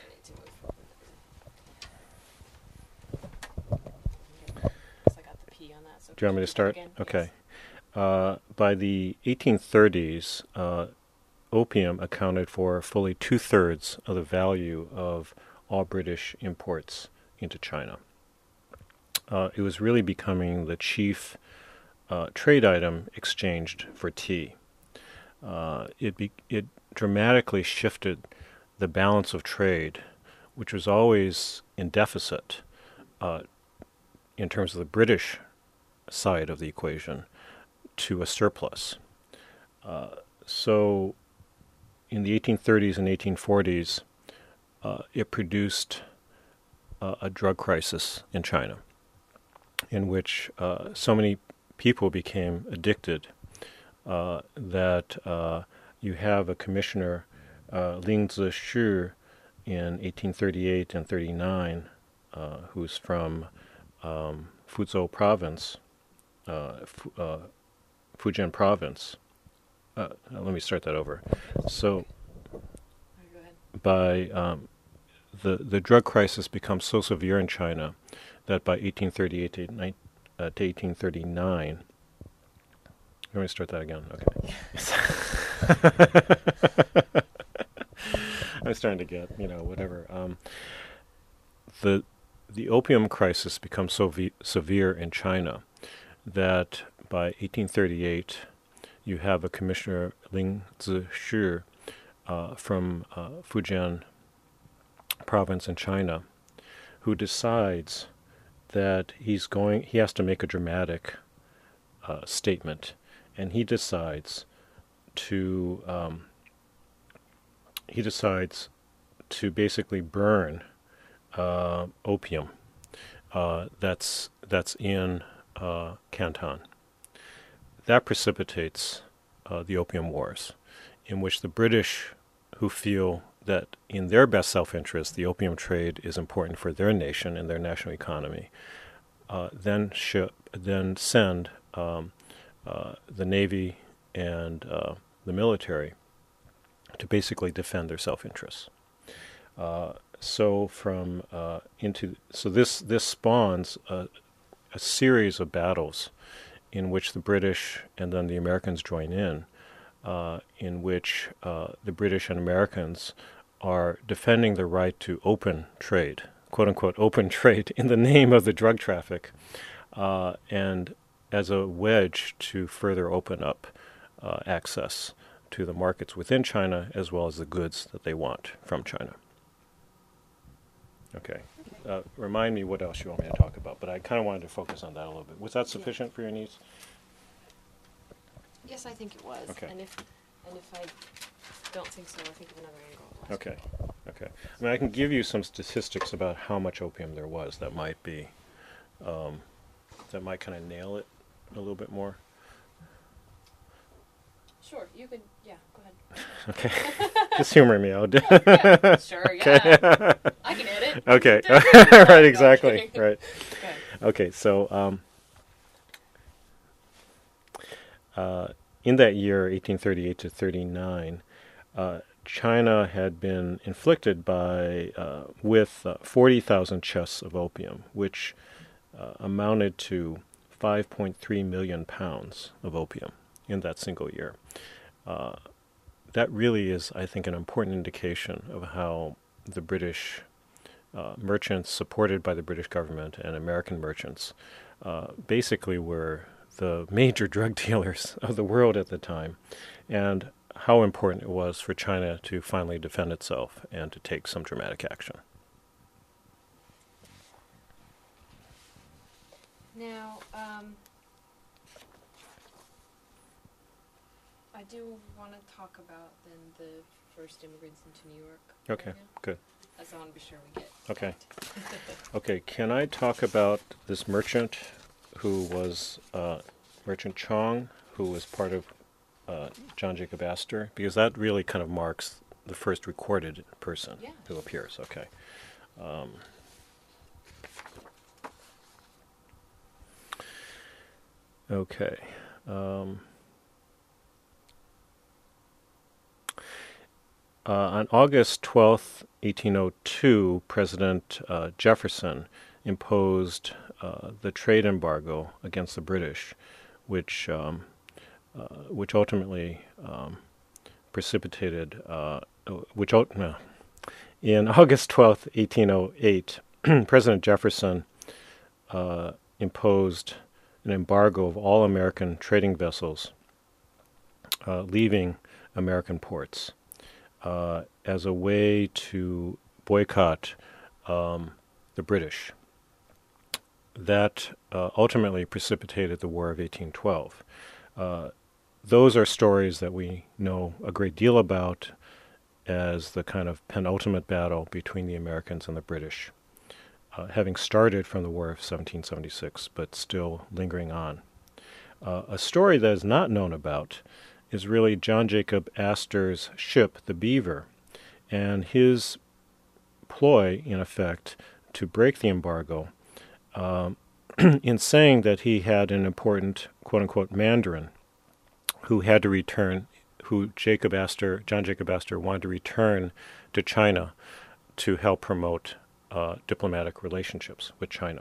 Do you want me to start? Okay. Uh, by the eighteen thirties, uh, opium accounted for fully two-thirds of the value of all British imports into China. Uh, it was really becoming the chief uh, trade item exchanged for tea. Uh, it be, it dramatically shifted the balance of trade, which was always in deficit uh, in terms of the British side of the equation, to a surplus. Uh, so in the eighteen thirties and eighteen forties, uh, it produced uh, a drug crisis in China, in which uh, so many people became addicted uh, that uh, you have a commissioner, uh, Ling Zexu, in eighteen thirty-eight and thirty-nine, uh, who's from um, Fuzhou province, uh, Fu, uh, Fujian province. Uh, let me start that over. So, by um, the the drug crisis becomes so severe in China that by eighteen thirty-eight to, uh, to eighteen thirty-nine, let me start that again. Okay. I'm starting to get, you know, whatever. Um, the the opium crisis becomes so ve- severe in China that by eighteen thirty-eight, you have a commissioner, Ling Zexu, uh, from uh, Fujian province in China, who decides that he's going, he has to make a dramatic uh, statement, and he decides to, um, he decides to basically burn uh, opium uh, that's that's in uh, Canton. That precipitates uh, the Opium Wars, in which the British, who feel that in their best self-interest the opium trade is important for their nation and their national economy, uh, then ship, then send um, uh, the Navy and uh, the military to basically defend their self-interests. Uh, so from uh, into so this this spawns a, a series of battles in which the British and then the Americans join in, uh, in which uh, the British and Americans are defending the right to open trade, quote-unquote open trade, in the name of the drug traffic, uh, and as a wedge to further open up uh, access to the markets within China as well as the goods that they want from China. Okay. Uh, remind me what else you want me to talk about, but I kind of wanted to focus on that a little bit. Was that sufficient yeah. for your needs? Yes, I think it was. Okay. And if and if I don't think so, I'll think of another angle. Okay. Okay. I mean, I can give you some statistics about how much opium there was. That might be, um, that might kind of nail it a little bit more. Sure, you could, yeah, go ahead. Okay. Just humor me out. Yeah, sure, Okay. yeah. I can edit. Okay. No, Right, I'm exactly. kidding. Right. Okay. Okay, so um, uh, in that year, eighteen thirty-eight to thirty-nine, uh, China had been inflicted by uh, with uh, forty thousand chests of opium, which uh, amounted to five point three million pounds of opium in that single year. Uh, that really is, I think, an important indication of how the British uh, merchants, supported by the British government, and American merchants, uh, basically were the major drug dealers of the world at the time, and how important it was for China to finally defend itself and to take some dramatic action. Now, um, I do want to talk about then the first immigrants into New York. Okay, right now. good. As I want to be sure we get. Okay. that. Okay, can I talk about this merchant who was uh, Merchant Chong, who was part of uh, John Jacob Astor? Because that really kind of marks the first recorded person Yeah. who appears. Okay. Um, okay. Um, uh, on August twelfth, eighteen oh two, President uh, Jefferson imposed uh, the trade embargo against the British, which um, uh, which ultimately um, precipitated, uh, which ul- no. in August twelfth, eighteen oh eight, President Jefferson uh, imposed an embargo of all American trading vessels uh, leaving American ports uh, as a way to boycott um, the British. That uh, ultimately precipitated the War of eighteen twelve. Uh, those are stories that we know a great deal about as the kind of penultimate battle between the Americans and the British, uh, having started from the War of seventeen seventy-six, but still lingering on. Uh, a story that is not known about is really John Jacob Astor's ship, the Beaver, and his ploy, in effect, to break the embargo um, in saying that he had an important, quote-unquote, Mandarin who had to return, who Jacob Astor, John Jacob Astor wanted to return to China to help promote uh, diplomatic relationships with China.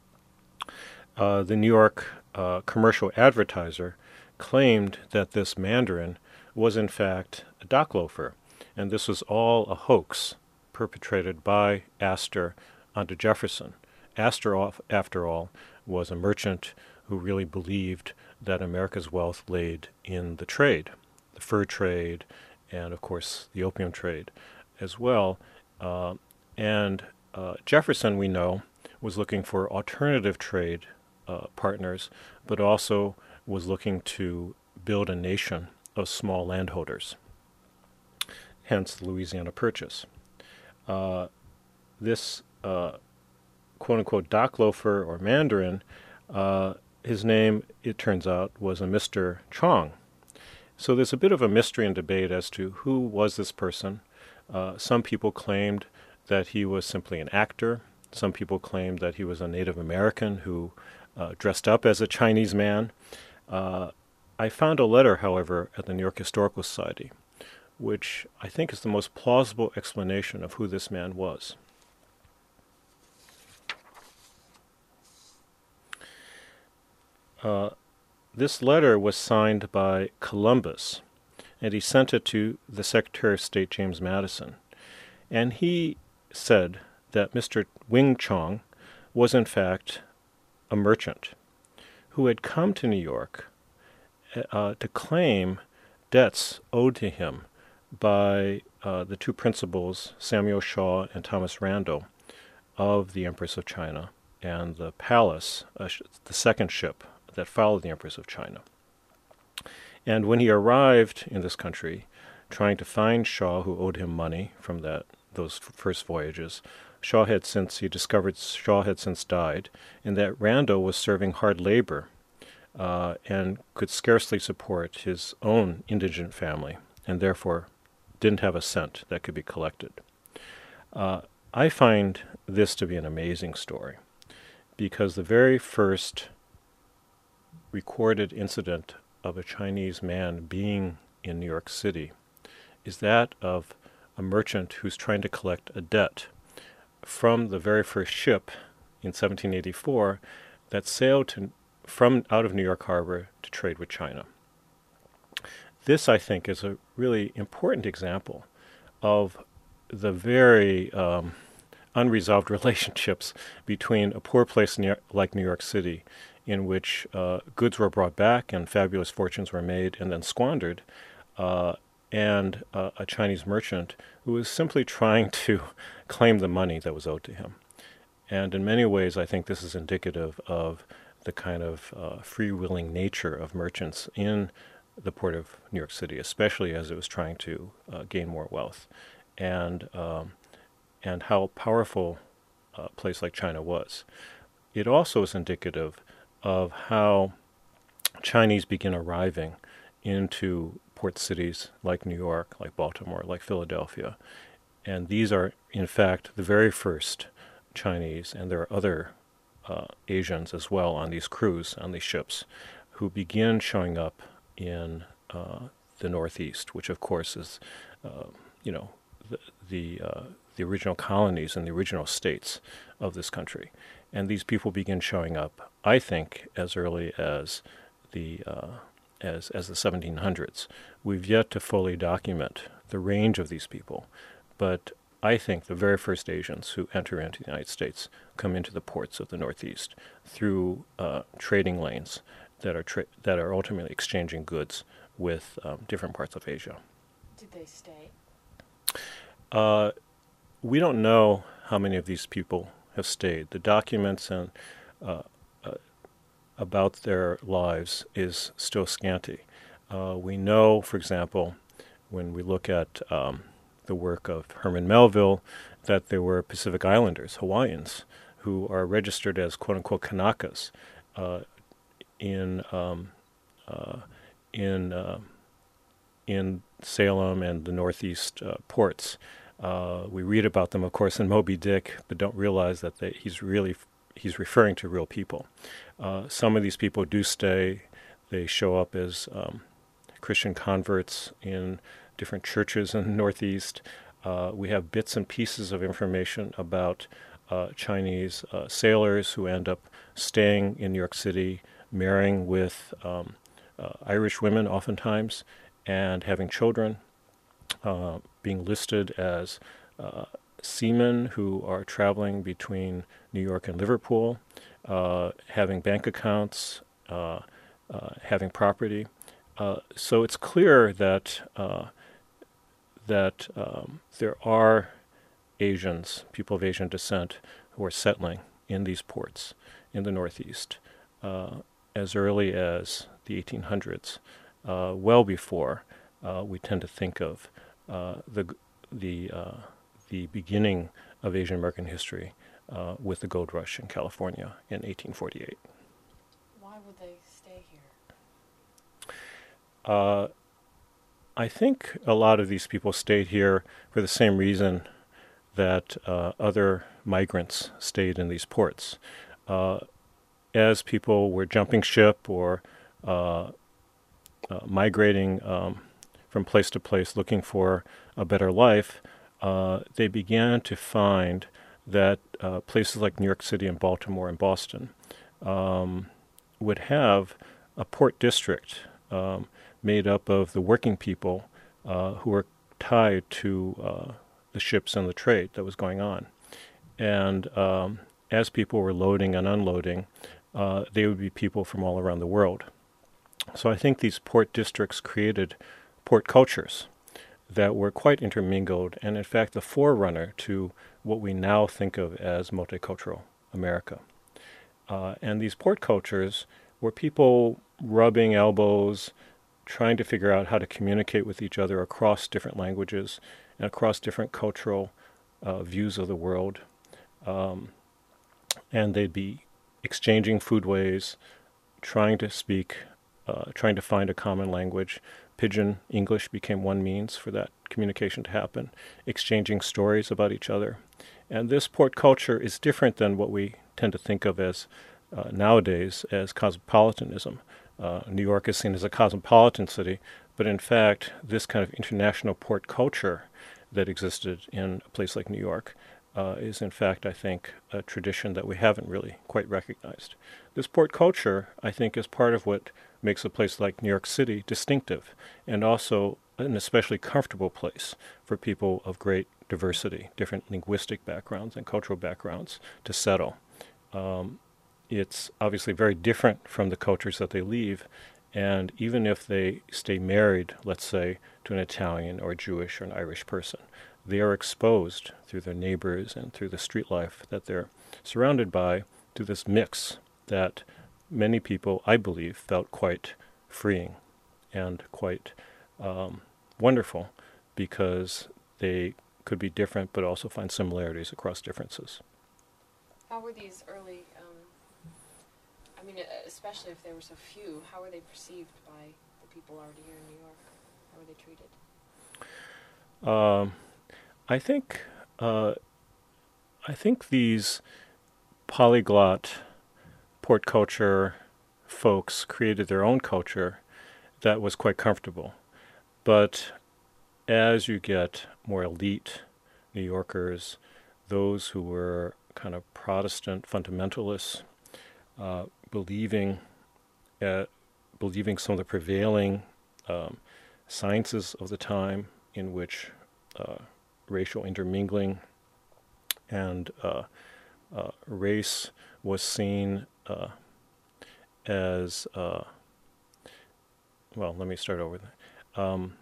Uh, the New York uh, Commercial Advertiser claimed that this Mandarin was in fact a dock loafer, and this was all a hoax perpetrated by Astor onto Jefferson. Astor, after all, was a merchant who really believed that America's wealth laid in the trade, the fur trade, and of course the opium trade as well. Uh, and uh, Jefferson, we know, was looking for alternative trade uh, partners, but also was looking to build a nation of small landholders, hence the Louisiana Purchase. Uh, this uh, quote-unquote dock loafer or Mandarin, uh, his name, it turns out, was a Mister Chong. So there's a bit of a mystery and debate as to who was this person. Uh, some people claimed that he was simply an actor. Some people claimed that he was a Native American who uh, dressed up as a Chinese man. Uh, I found a letter, however, at the New York Historical Society, which I think is the most plausible explanation of who this man was. Uh, this letter was signed by Columbus, and he sent it to the Secretary of State, James Madison. And he said that Mister Wing Chong was in fact a merchant who had come to New York uh, to claim debts owed to him by uh, the two principals, Samuel Shaw and Thomas Randall, of the Empress of China and the Palace, uh, sh- the second ship that followed the Empress of China. And when he arrived in this country, trying to find Shaw, who owed him money from that those f- first voyages. Shaw had since, he discovered Shaw had since died, and that Randall was serving hard labor uh, and could scarcely support his own indigent family, and therefore didn't have a cent that could be collected. Uh, I find this to be an amazing story, because the very first recorded incident of a Chinese man being in New York City is that of a merchant who's trying to collect a debt from the very first ship in seventeen eighty-four that sailed to, from out of New York Harbor to trade with China. This, I think, is a really important example of the very um, unresolved relationships between a poor place near, like New York City, in which uh, goods were brought back and fabulous fortunes were made and then squandered, uh, and uh, a Chinese merchant who was simply trying to claim the money that was owed to him. And in many ways, I think this is indicative of the kind of uh, free-willing nature of merchants in the port of New York City, especially as it was trying to uh, gain more wealth, and um, and how powerful a place like China was. It also is indicative of how Chinese begin arriving into port cities like New York, like Baltimore, like Philadelphia. And these are, in fact, the very first Chinese, and there are other uh, Asians as well on these crews, on these ships, who begin showing up in uh, the Northeast, which of course is, uh, you know, the the, uh, the original colonies and the original states of this country. And these people begin showing up, I think, as early as the uh, as as the seventeen hundreds. We've yet to fully document the range of these people, but I think the very first Asians who enter into the United States come into the ports of the Northeast through uh, trading lanes that are tra- that are ultimately exchanging goods with um, different parts of Asia. Did they stay? Uh, we don't know how many of these people have stayed. The documents and uh, uh, about their lives is still scanty. Uh, we know, for example, when we look at um, the work of Herman Melville, that there were Pacific Islanders, Hawaiians, who are registered as quote-unquote Kanakas uh, in um, uh, in uh, in Salem and the Northeast uh, ports. Uh, we read about them, of course, in Moby Dick, but don't realize that they, he's really he's referring to real people. Uh, some of these people do stay. They show up as um, Christian converts in different churches in the Northeast. Uh, we have bits and pieces of information about uh, Chinese uh, sailors who end up staying in New York City, marrying with um, uh, Irish women oftentimes, and having children, uh, being listed as uh, seamen who are traveling between New York and Liverpool, uh, having bank accounts, uh, uh, having property. Uh, so it's clear that uh, that um, there are Asians, people of Asian descent, who are settling in these ports in the Northeast uh, as early as the eighteen hundreds, uh, well before uh, we tend to think of uh, the the uh, the beginning of Asian American history uh, with the gold rush in California in eighteen forty-eight. Why would they stay here? Uh, I think a lot of these people stayed here for the same reason that uh, other migrants stayed in these ports. Uh, as people were jumping ship or uh, uh, migrating um, from place to place looking for a better life, uh, they began to find that uh, places like New York City and Baltimore and Boston um, would have a port district um, made up of the working people uh, who were tied to uh, the ships and the trade that was going on. And um, as people were loading and unloading, uh, they would be people from all around the world. So I think these port districts created port cultures that were quite intermingled, and in fact the forerunner to what we now think of as multicultural America. Uh, and these port cultures were people rubbing elbows, trying to figure out how to communicate with each other across different languages and across different cultural uh, views of the world, um, and they'd be exchanging foodways, trying to speak, uh, trying to find a common language. Pidgin English became one means for that communication to happen, exchanging stories about each other. And this port culture is different than what we tend to think of as uh, nowadays as cosmopolitanism. Uh, New York is seen as a cosmopolitan city, but in fact, this kind of international port culture that existed in a place like New York uh, is in fact, I think, a tradition that we haven't really quite recognized. This port culture, I think, is part of what makes a place like New York City distinctive, and also an especially comfortable place for people of great diversity, different linguistic backgrounds and cultural backgrounds to settle. Um, it's obviously very different from the cultures that they leave, and even if they stay married, let's say, to an Italian or a Jewish or an Irish person, they are exposed through their neighbors and through the street life that they're surrounded by to this mix that many people, I believe, felt quite freeing and quite um, wonderful, because they could be different but also find similarities across differences. How were these early, um, I mean, especially if there were so few, how were they perceived by the people already here in New York? How were they treated? Um, I think uh, I think these polyglot port culture folks created their own culture that was quite comfortable. But as you get more elite New Yorkers, those who were kind of Protestant fundamentalists, uh, believing uh, believing some of the prevailing um, sciences of the time, in which uh, racial intermingling and uh, uh, race was seen uh, as, uh, well, let me start over. Um,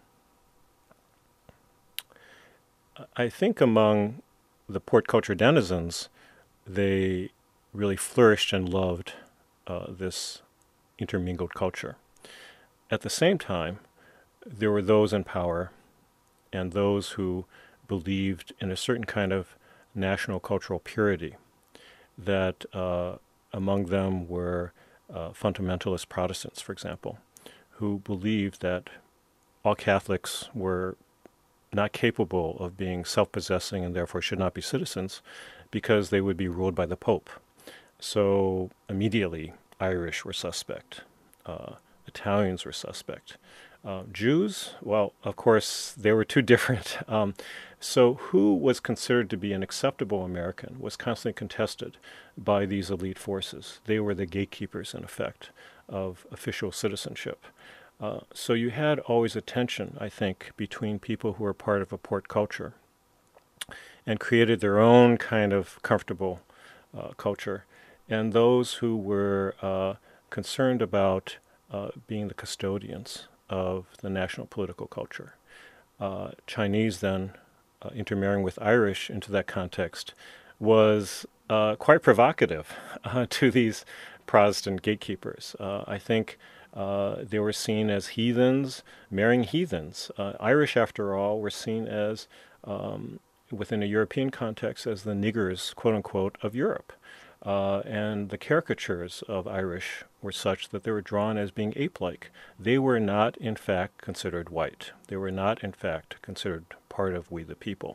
I think among the port culture denizens, they really flourished and loved uh, this intermingled culture. At the same time, there were those in power and those who believed in a certain kind of national cultural purity, that uh, among them were uh, fundamentalist Protestants, for example, who believed that all Catholics were not capable of being self-possessing and therefore should not be citizens because they would be ruled by the Pope. So immediately, Irish were suspect. Uh, Italians were suspect. Uh, Jews, well, of course, they were too different. Um, so who was considered to be an acceptable American was constantly contested by these elite forces. They were the gatekeepers, in effect, of official citizenship. Uh, so you had always a tension, I think, between people who were part of a port culture and created their own kind of comfortable uh, culture, and those who were uh, concerned about uh, being the custodians of the national political culture. Uh, Chinese then uh, intermarrying with Irish into that context was uh, quite provocative uh, to these Protestant gatekeepers. Uh, I think uh, they were seen as heathens marrying heathens. Uh, Irish, after all, were seen as, um, within a European context, as the niggers, quote unquote, of Europe. Uh, and the caricatures of Irish were such that they were drawn as being ape-like. They were not, in fact, considered white. They were not, in fact, considered part of we the people.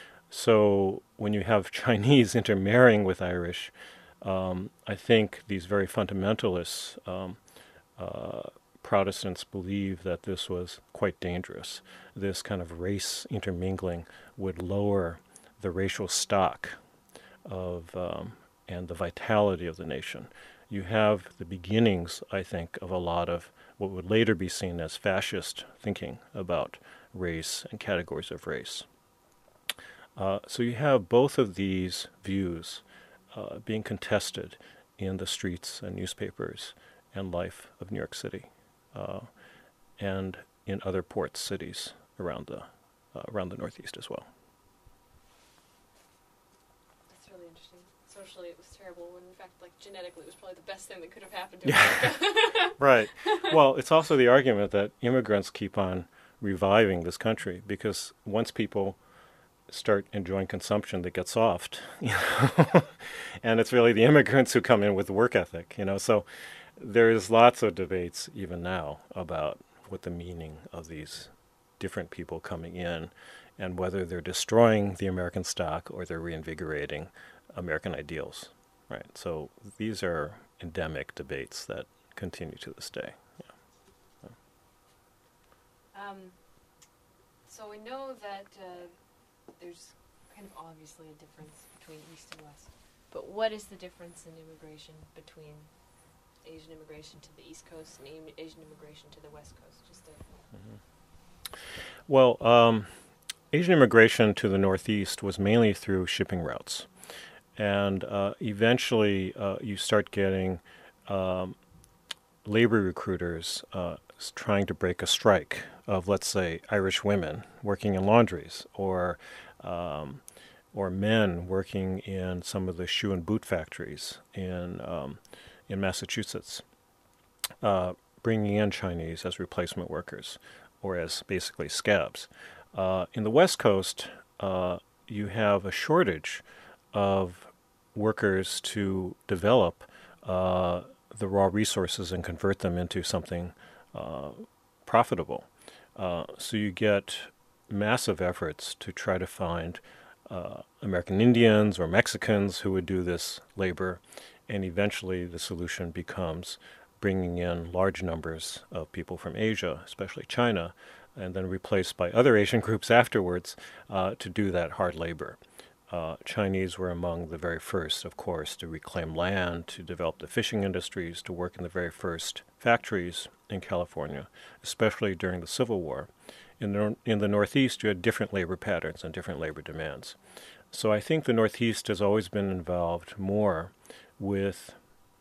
So when you have Chinese intermarrying with Irish, um, I think these very fundamentalists, um, uh, Protestants, believe that this was quite dangerous. This kind of race intermingling would lower the racial stock of um, and the vitality of the nation. You have the beginnings, I think, of a lot of what would later be seen as fascist thinking about race and categories of race. Uh, so you have both of these views uh, being contested in the streets and newspapers and life of New York City, uh, and in other port cities around the uh, around the Northeast as well. Socially, it was terrible, when in fact, like, genetically, it was probably the best thing that could have happened to yeah. America. Right. Well, it's also the argument that immigrants keep on reviving this country, because once people start enjoying consumption that gets soft, you know? And it's really the immigrants who come in with work ethic, you know. So there's lots of debates even now about what the meaning of these different people coming in and whether they're destroying the American stock or they're reinvigorating American ideals, right? So these are endemic debates that continue to this day. Yeah. Um, so we know that uh, there's kind of obviously a difference between East and West. But what is the difference in immigration between Asian immigration to the East Coast and Asian immigration to the West Coast? Just to Mm-hmm. Well, um, Asian immigration to the Northeast was mainly through shipping routes. And uh, eventually uh, you start getting um, labor recruiters uh, trying to break a strike of, let's say, Irish women working in laundries, or um, or men working in some of the shoe and boot factories in um, in Massachusetts, uh, bringing in Chinese as replacement workers, or as basically scabs. Uh, in the West Coast, uh, you have a shortage of workers to develop uh, the raw resources and convert them into something uh, profitable. Uh, so you get massive efforts to try to find uh, American Indians or Mexicans who would do this labor, and eventually the solution becomes bringing in large numbers of people from Asia, especially China, and then replaced by other Asian groups afterwards uh, to do that hard labor. Uh, Chinese were among the very first, of course, to reclaim land, to develop the fishing industries, to work in the very first factories in California, especially during the Civil War. In the, in the Northeast, you had different labor patterns and different labor demands. So I think the Northeast has always been involved more with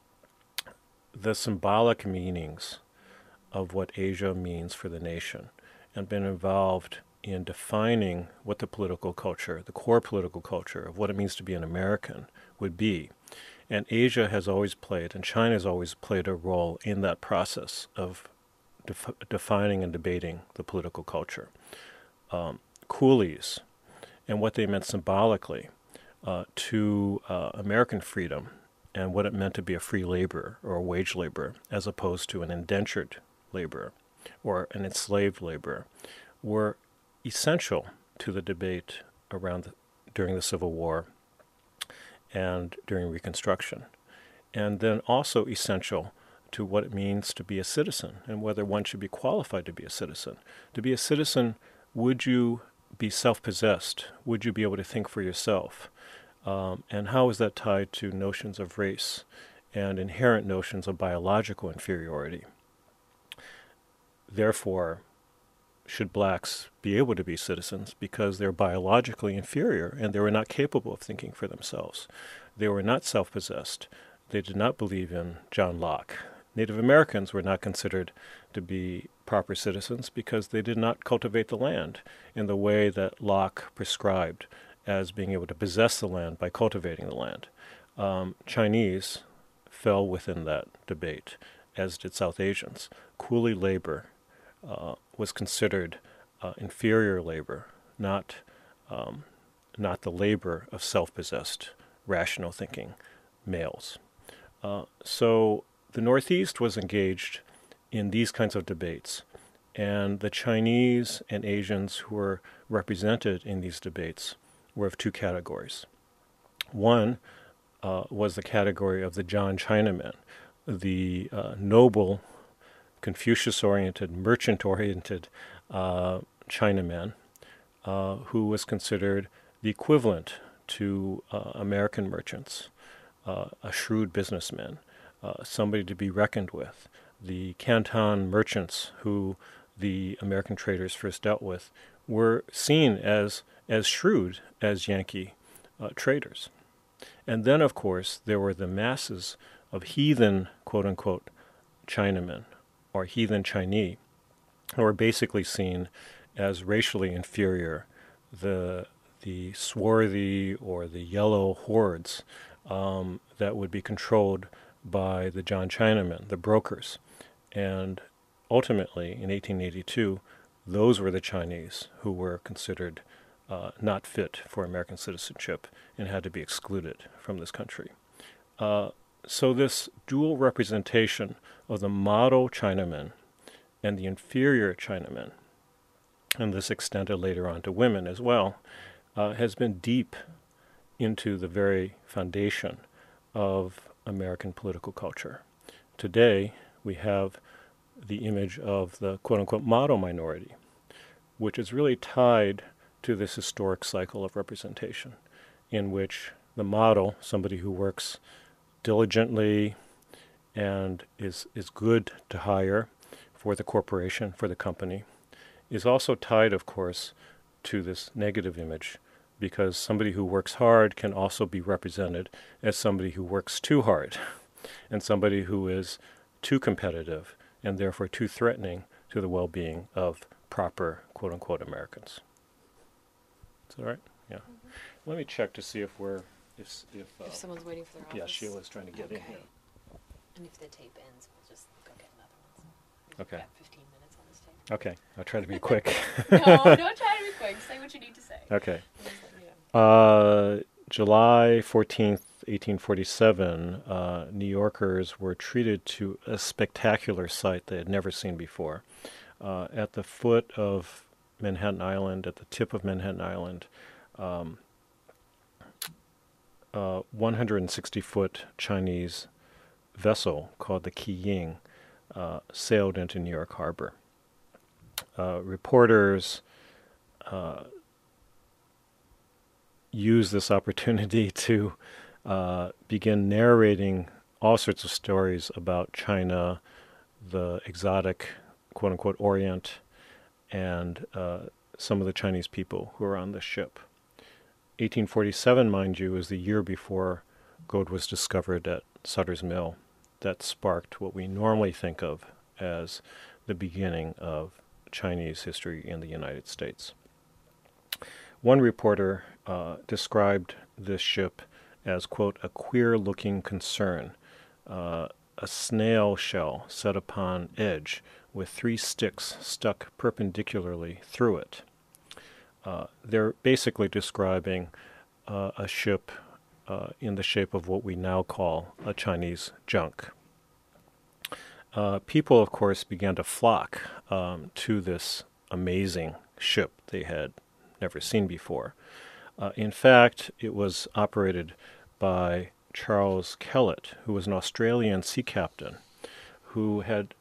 the symbolic meanings of what Asia means for the nation, and been involved in defining what the political culture, the core political culture of what it means to be an American would be. And Asia has always played, and China has always played a role in that process of def- defining and debating the political culture. Um, coolies and what they meant symbolically uh, to uh, American freedom and what it meant to be a free laborer or a wage laborer as opposed to an indentured laborer or an enslaved laborer were essential to the debate around the, during the Civil War and during Reconstruction, and then also essential to what it means to be a citizen and whether one should be qualified to be a citizen. To be a citizen, would you be self-possessed? Would you be able to think for yourself? Um, and how is that tied to notions of race and inherent notions of biological inferiority? Therefore, should blacks be able to be citizens because they're biologically inferior and they were not capable of thinking for themselves? They were not self-possessed. They did not believe in John Locke. Native Americans were not considered to be proper citizens because they did not cultivate the land in the way that Locke prescribed as being able to possess the land by cultivating the land. Um, Chinese fell within that debate, as did South Asians. Coolie labor uh, was considered uh, inferior labor, not um, not the labor of self-possessed, rational thinking males. Uh, so the Northeast was engaged in these kinds of debates, and the Chinese and Asians who were represented in these debates were of two categories. One uh, was the category of the John Chinamen, the uh, noble, Confucius-oriented, merchant-oriented uh, Chinaman, uh, who was considered the equivalent to uh, American merchants, uh, a shrewd businessman, uh, somebody to be reckoned with. The Canton merchants who the American traders first dealt with were seen as as shrewd as Yankee uh, traders. And then, of course, there were the masses of heathen, quote-unquote, Chinamen, or heathen Chinese, who were basically seen as racially inferior, the the swarthy or the yellow hordes um, that would be controlled by the John Chinamen, the brokers. And ultimately, in eighteen eighty-two, those were the Chinese who were considered uh, not fit for American citizenship and had to be excluded from this country. Uh, so this dual representation of the model Chinaman and the inferior Chinaman, and this extended later on to women as well, uh, has been deep into the very foundation of American political culture. Today, we have the image of the quote-unquote model minority, which is really tied to this historic cycle of representation, in which the model, somebody who works diligently and is is good to hire for the corporation, for the company, is also tied, of course, to this negative image, because somebody who works hard can also be represented as somebody who works too hard and somebody who is too competitive and therefore too threatening to the well-being of proper, quote-unquote, Americans. Is that right? Yeah. Mm-hmm. Let me check to see if we're, if, if, uh, if someone's waiting for their office. Yeah, Sheila's trying to get okay. in here. And if the tape ends, we'll just go get another one. We've Okay. got fifteen minutes on this tape. Okay, I'll try to be quick. No, don't try to be quick. Say what you need to say. Okay. Just let me know. Uh, July fourteenth, eighteen forty-seven, uh, New Yorkers were treated to a spectacular sight they had never seen before. Uh, at the foot of Manhattan Island, at the tip of Manhattan Island, um, a one hundred sixty foot Chinese vessel called the Qiying uh, sailed into New York Harbor. Uh, reporters uh, used this opportunity to uh, begin narrating all sorts of stories about China, the exotic, quote-unquote, Orient, and uh, some of the Chinese people who were on the ship. eighteen forty-seven, mind you, is the year before gold was discovered at Sutter's Mill. That sparked what we normally think of as the beginning of Chinese history in the United States. One reporter uh, described this ship as, quote, a queer-looking concern, uh, a snail shell set upon edge with three sticks stuck perpendicularly through it. Uh, they're basically describing uh, a ship uh, in the shape of what we now call a Chinese junk. Uh, people, of course, began to flock um, to this amazing ship they had never seen before. Uh, in fact, it was operated by Charles Kellett, who was an Australian sea captain who had...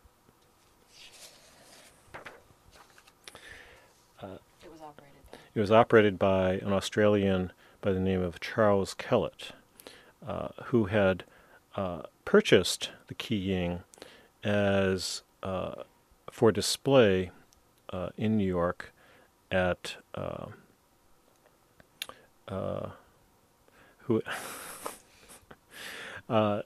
Uh, it was operated by? It was operated by an Australian by the name of Charles Kellett, uh, who had uh, purchased the Qiying as uh, for display uh, in New York at uh, uh, who uh,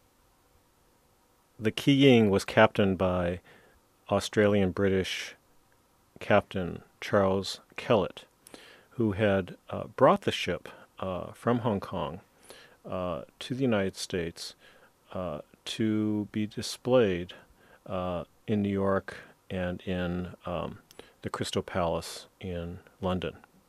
the Qiying was captained by Australian-British Captain Charles Kellett, who had uh, brought the ship uh, from Hong Kong uh, to the United States uh, to be displayed uh, in New York and in um, the Crystal Palace in London.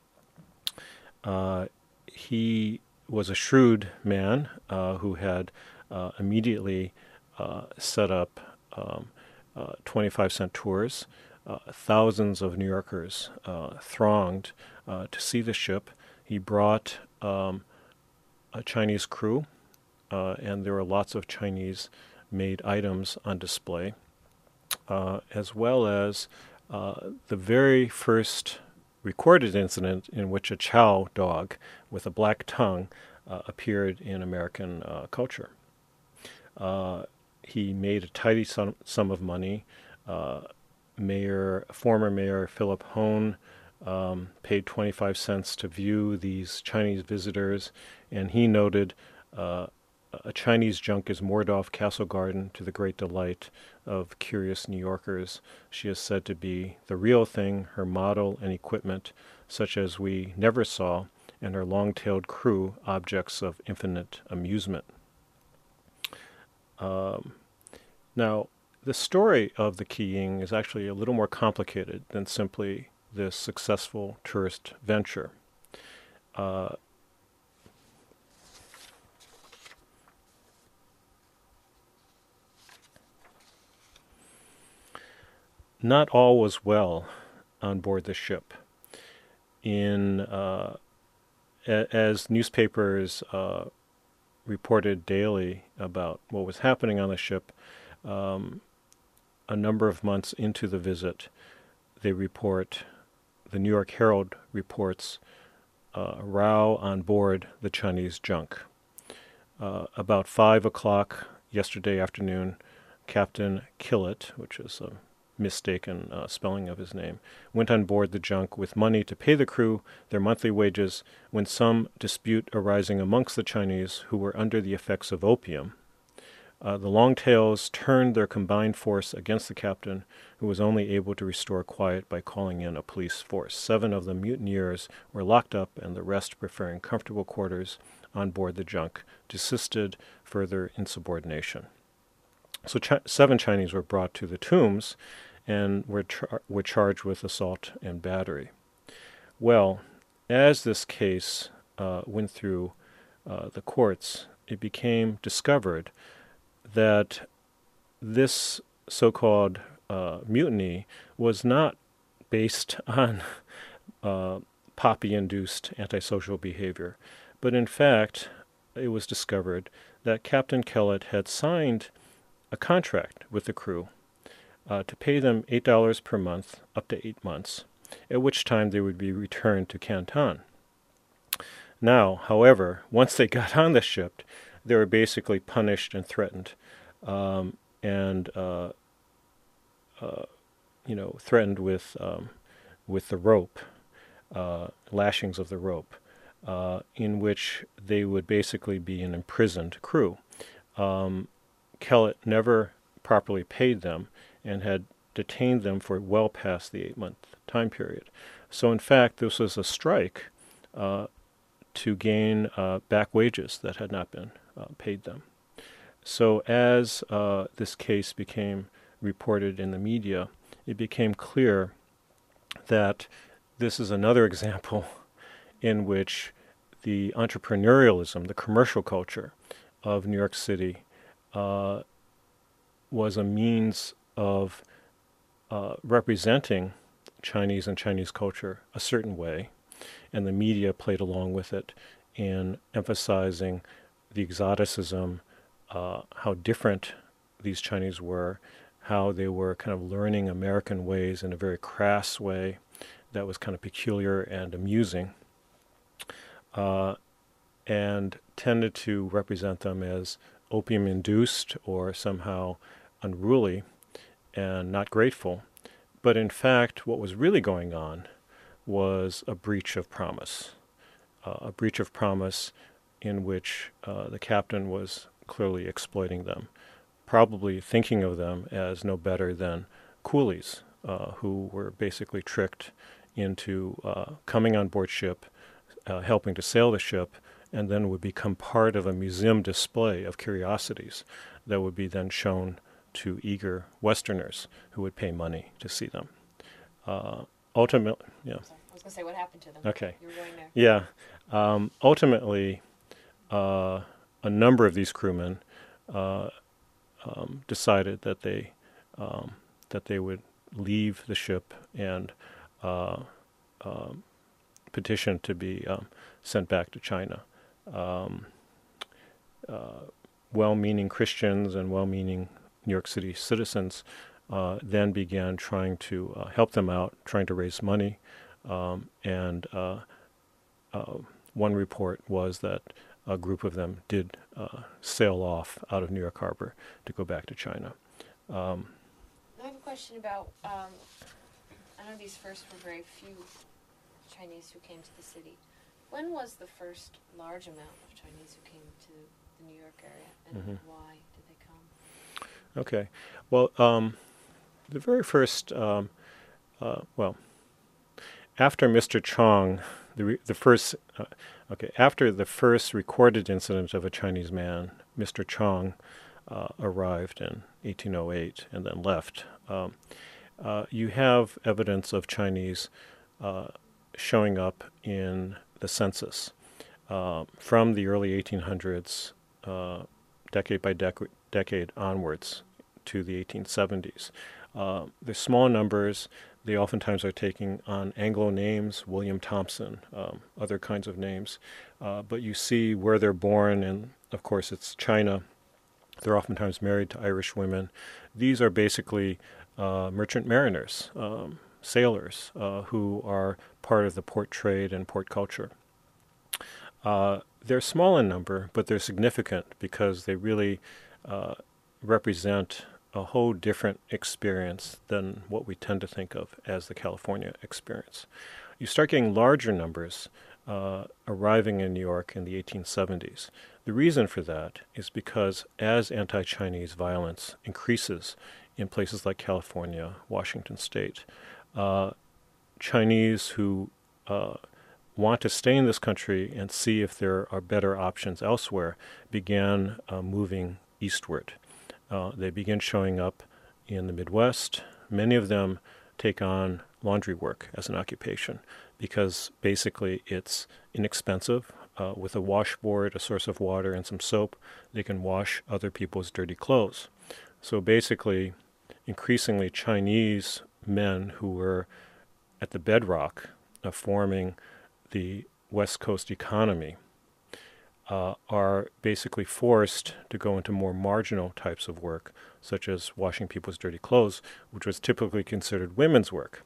Uh, he was a shrewd man uh, who had uh, immediately uh, set up um, uh, twenty-five cent tours. Uh, thousands of New Yorkers uh, thronged uh, to see the ship. He brought um, a Chinese crew, uh, and there were lots of Chinese-made items on display, uh, as well as uh, the very first recorded incident in which a chow dog with a black tongue uh, appeared in American uh, culture. Uh, he made a tidy sum, sum of money. Uh, Mayor, former Mayor Philip Hone um, paid twenty-five cents to view these Chinese visitors, and he noted uh, a Chinese junk is moored off Castle Garden to the great delight of curious New Yorkers. She is said to be the real thing, her model and equipment such as we never saw, and her long-tailed crew objects of infinite amusement. Um, now, the story of the Qiying is actually a little more complicated than simply this successful tourist venture. uh, not all was well on board the ship. In uh, a- as newspapers uh, reported daily about what was happening on the ship, um, a number of months into the visit, they report, the New York Herald reports, uh, a row on board the Chinese junk. Uh, about five o'clock yesterday afternoon, Captain Killett, which is a mistaken uh, spelling of his name, went on board the junk with money to pay the crew their monthly wages when some dispute arising amongst the Chinese who were under the effects of opium. Uh, the Longtails turned their combined force against the captain, who was only able to restore quiet by calling in a police force. Seven of the mutineers were locked up, and the rest, preferring comfortable quarters on board the junk, desisted further insubordination. So Ch- seven Chinese were brought to the Tombs and were, char- were charged with assault and battery. Well, as this case uh, went through uh, the courts, it became discovered that this so-called uh, mutiny was not based on uh, poppy-induced antisocial behavior, but in fact, it was discovered that Captain Kellett had signed a contract with the crew uh, to pay them eight dollars per month, up to eight months, at which time they would be returned to Canton. Now, however, once they got on the ship, they were basically punished and threatened, um, and uh, uh, you know, threatened with um, with the rope, uh, lashings of the rope, uh, in which they would basically be an imprisoned crew. Um, Kellett never properly paid them and had detained them for well past the eight-month time period. So, in fact, this was a strike uh, to gain uh, back wages that had not been uh, paid them. So, as uh, this case became reported in the media, it became clear that this is another example in which the entrepreneurialism, the commercial culture of New York City uh, was a means of uh, representing Chinese and Chinese culture a certain way, and the media played along with it in emphasizing the exoticism, uh, how different these Chinese were, how they were kind of learning American ways in a very crass way that was kind of peculiar and amusing, uh, and tended to represent them as opium-induced or somehow unruly and not grateful. But in fact, what was really going on was a breach of promise, uh, a breach of promise in which uh, the captain was clearly exploiting them, probably thinking of them as no better than coolies uh, who were basically tricked into uh, coming on board ship, uh, helping to sail the ship, and then would become part of a museum display of curiosities that would be then shown to eager Westerners who would pay money to see them. Uh, ultimately, yeah. I was going to say, what happened to them? Okay. You were going there. Yeah. Um, ultimately, uh, a number of these crewmen uh, um, decided that they um, that they would leave the ship and uh, um, petition to be um, sent back to China. Um, uh, well-meaning Christians and well-meaning New York City citizens uh, then began trying to uh, help them out, trying to raise money, um, and uh, uh, one report was that a group of them did uh, sail off out of New York Harbor to go back to China. Um, I have a question about, um, I know these first were very few Chinese who came to the city. When was the first large amount of Chinese who came to the New York area, and mm-hmm. why did they come? Okay. Well, um, the very first, um, uh, well, after Mister Chong, the re- the first, uh, okay, after the first recorded incident of a Chinese man, Mister Chong uh, arrived in eighteen oh eight and then left. Um, uh, you have evidence of Chinese uh, showing up in the census. Uh, from the early eighteen hundreds, uh, decade by dec- decade onwards to the eighteen seventies. Uh, they're small numbers. They oftentimes are taking on Anglo names, William Thompson, um, other kinds of names. Uh, but you see where they're born, and of course it's China. They're oftentimes married to Irish women. These are basically uh, merchant mariners, um, sailors, uh, who are part of the port trade and port culture. Uh, they're small in number, but they're significant because they really uh, represent a whole different experience than what we tend to think of as the California experience. You start getting larger numbers uh, arriving in New York in the eighteen seventies. The reason for that is because as anti-Chinese violence increases in places like California, Washington State, uh, Chinese who uh, want to stay in this country and see if there are better options elsewhere began uh, moving eastward. Uh, they begin showing up in the Midwest. Many of them take on laundry work as an occupation because basically it's inexpensive. Uh, with a washboard, a source of water, and some soap, they can wash other people's dirty clothes. So basically, increasingly Chinese men who were at the bedrock of forming the West Coast economy uh, are basically forced to go into more marginal types of work, such as washing people's dirty clothes, which was typically considered women's work.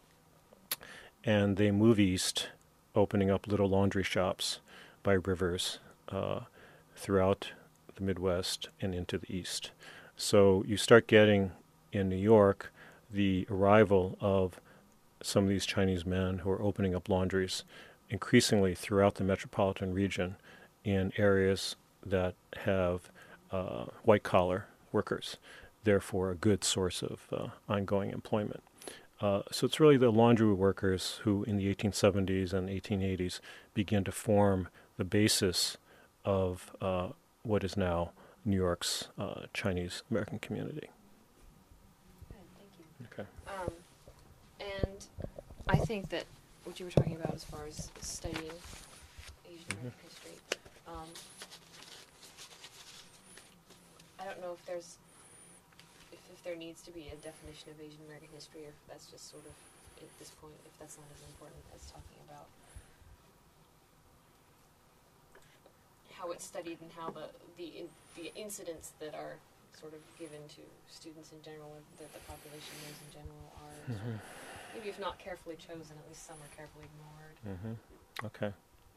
And they move east, opening up little laundry shops by rivers uh, throughout the Midwest and into the East. So you start getting in New York the arrival of some of these Chinese men who are opening up laundries increasingly throughout the metropolitan region in areas that have uh, white-collar workers, therefore a good source of uh, ongoing employment. Uh, so it's really the laundry workers who in the eighteen seventies and eighteen eighties begin to form the basis of uh, what is now New York's uh, Chinese American community. Good, thank you. Okay. Um, and I think that what you were talking about as far as studying Asian American mm-hmm. history, um, I don't know if there's if, if there needs to be a definition of Asian American history, or if that's just sort of at this point, if that's not as important as talking about how it's studied and how the the in, the incidents that are sort of given to students in general, or that the population knows in general, are mm-hmm. maybe if not carefully chosen, at least some are carefully ignored. Mm-hmm. Okay.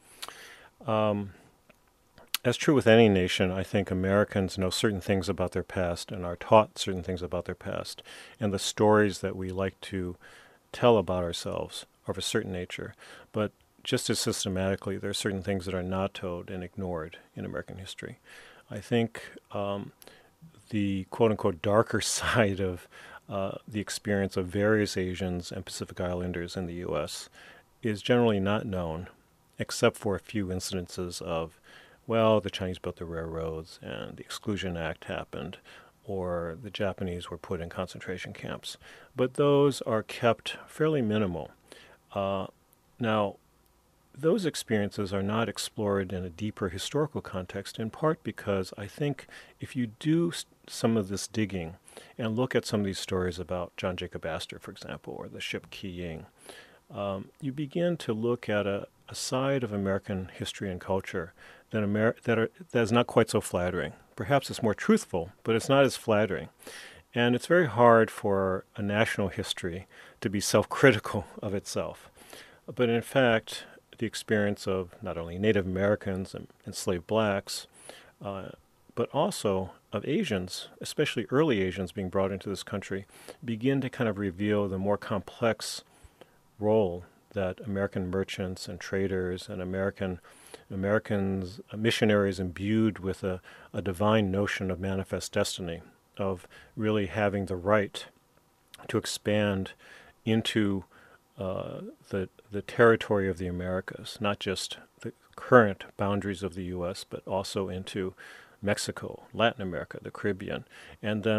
Um, as true with any nation, I think Americans know certain things about their past and are taught certain things about their past, and the stories that we like to tell about ourselves are of a certain nature. But just as systematically, there are certain things that are not told and ignored in American history. I think um, the quote-unquote darker side of uh, the experience of various Asians and Pacific Islanders in the U S is generally not known, except for a few incidences of, well, the Chinese built the railroads and the Exclusion Act happened, or the Japanese were put in concentration camps. But those are kept fairly minimal. Uh, now, those experiences are not explored in a deeper historical context, in part because I think if you do st- some of this digging and look at some of these stories about John Jacob Astor, for example, or the ship Ki Ying, um, you begin to look at a, a side of American history and culture that, Amer- that, are, that is not quite so flattering. Perhaps it's more truthful, but it's not as flattering. And it's very hard for a national history to be self-critical of itself. But in fact, the experience of not only Native Americans and enslaved blacks, uh, but also of Asians, especially early Asians being brought into this country, begin to kind of reveal the more complex role that American merchants and traders and American Americans, uh, missionaries imbued with a, a divine notion of manifest destiny, of really having the right to expand into uh, the the territory of the Americas, not just the current boundaries of the U S, but also into Mexico, Latin America, the Caribbean, and then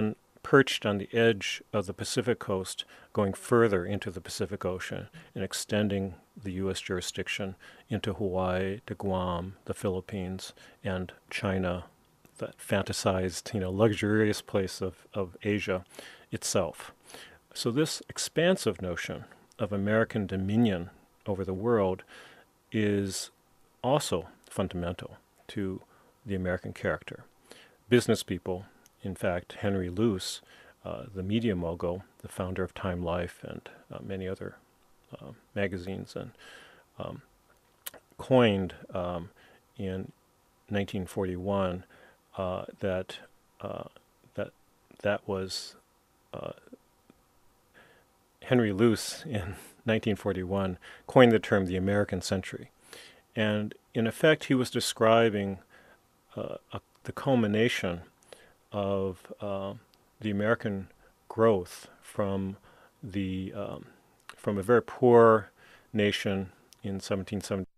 perched on the edge of the Pacific coast, going further into the Pacific Ocean and extending the U S jurisdiction into Hawaii, to Guam, the Philippines, and China, that fantasized, you know, luxurious place of, of Asia itself. So this expansive notion of American dominion over the world is also fundamental to the American character. Business people, in fact, Henry Luce, uh, the media mogul, the founder of Time Life and uh, many other uh, magazines, and um, coined um, in nineteen forty-one uh, that uh, that that was uh, Henry Luce in nineteen forty-one coined the term the American century, and in effect he was describing uh, a, the culmination of uh, the American growth from the um, from a very poor nation in seventeen seventy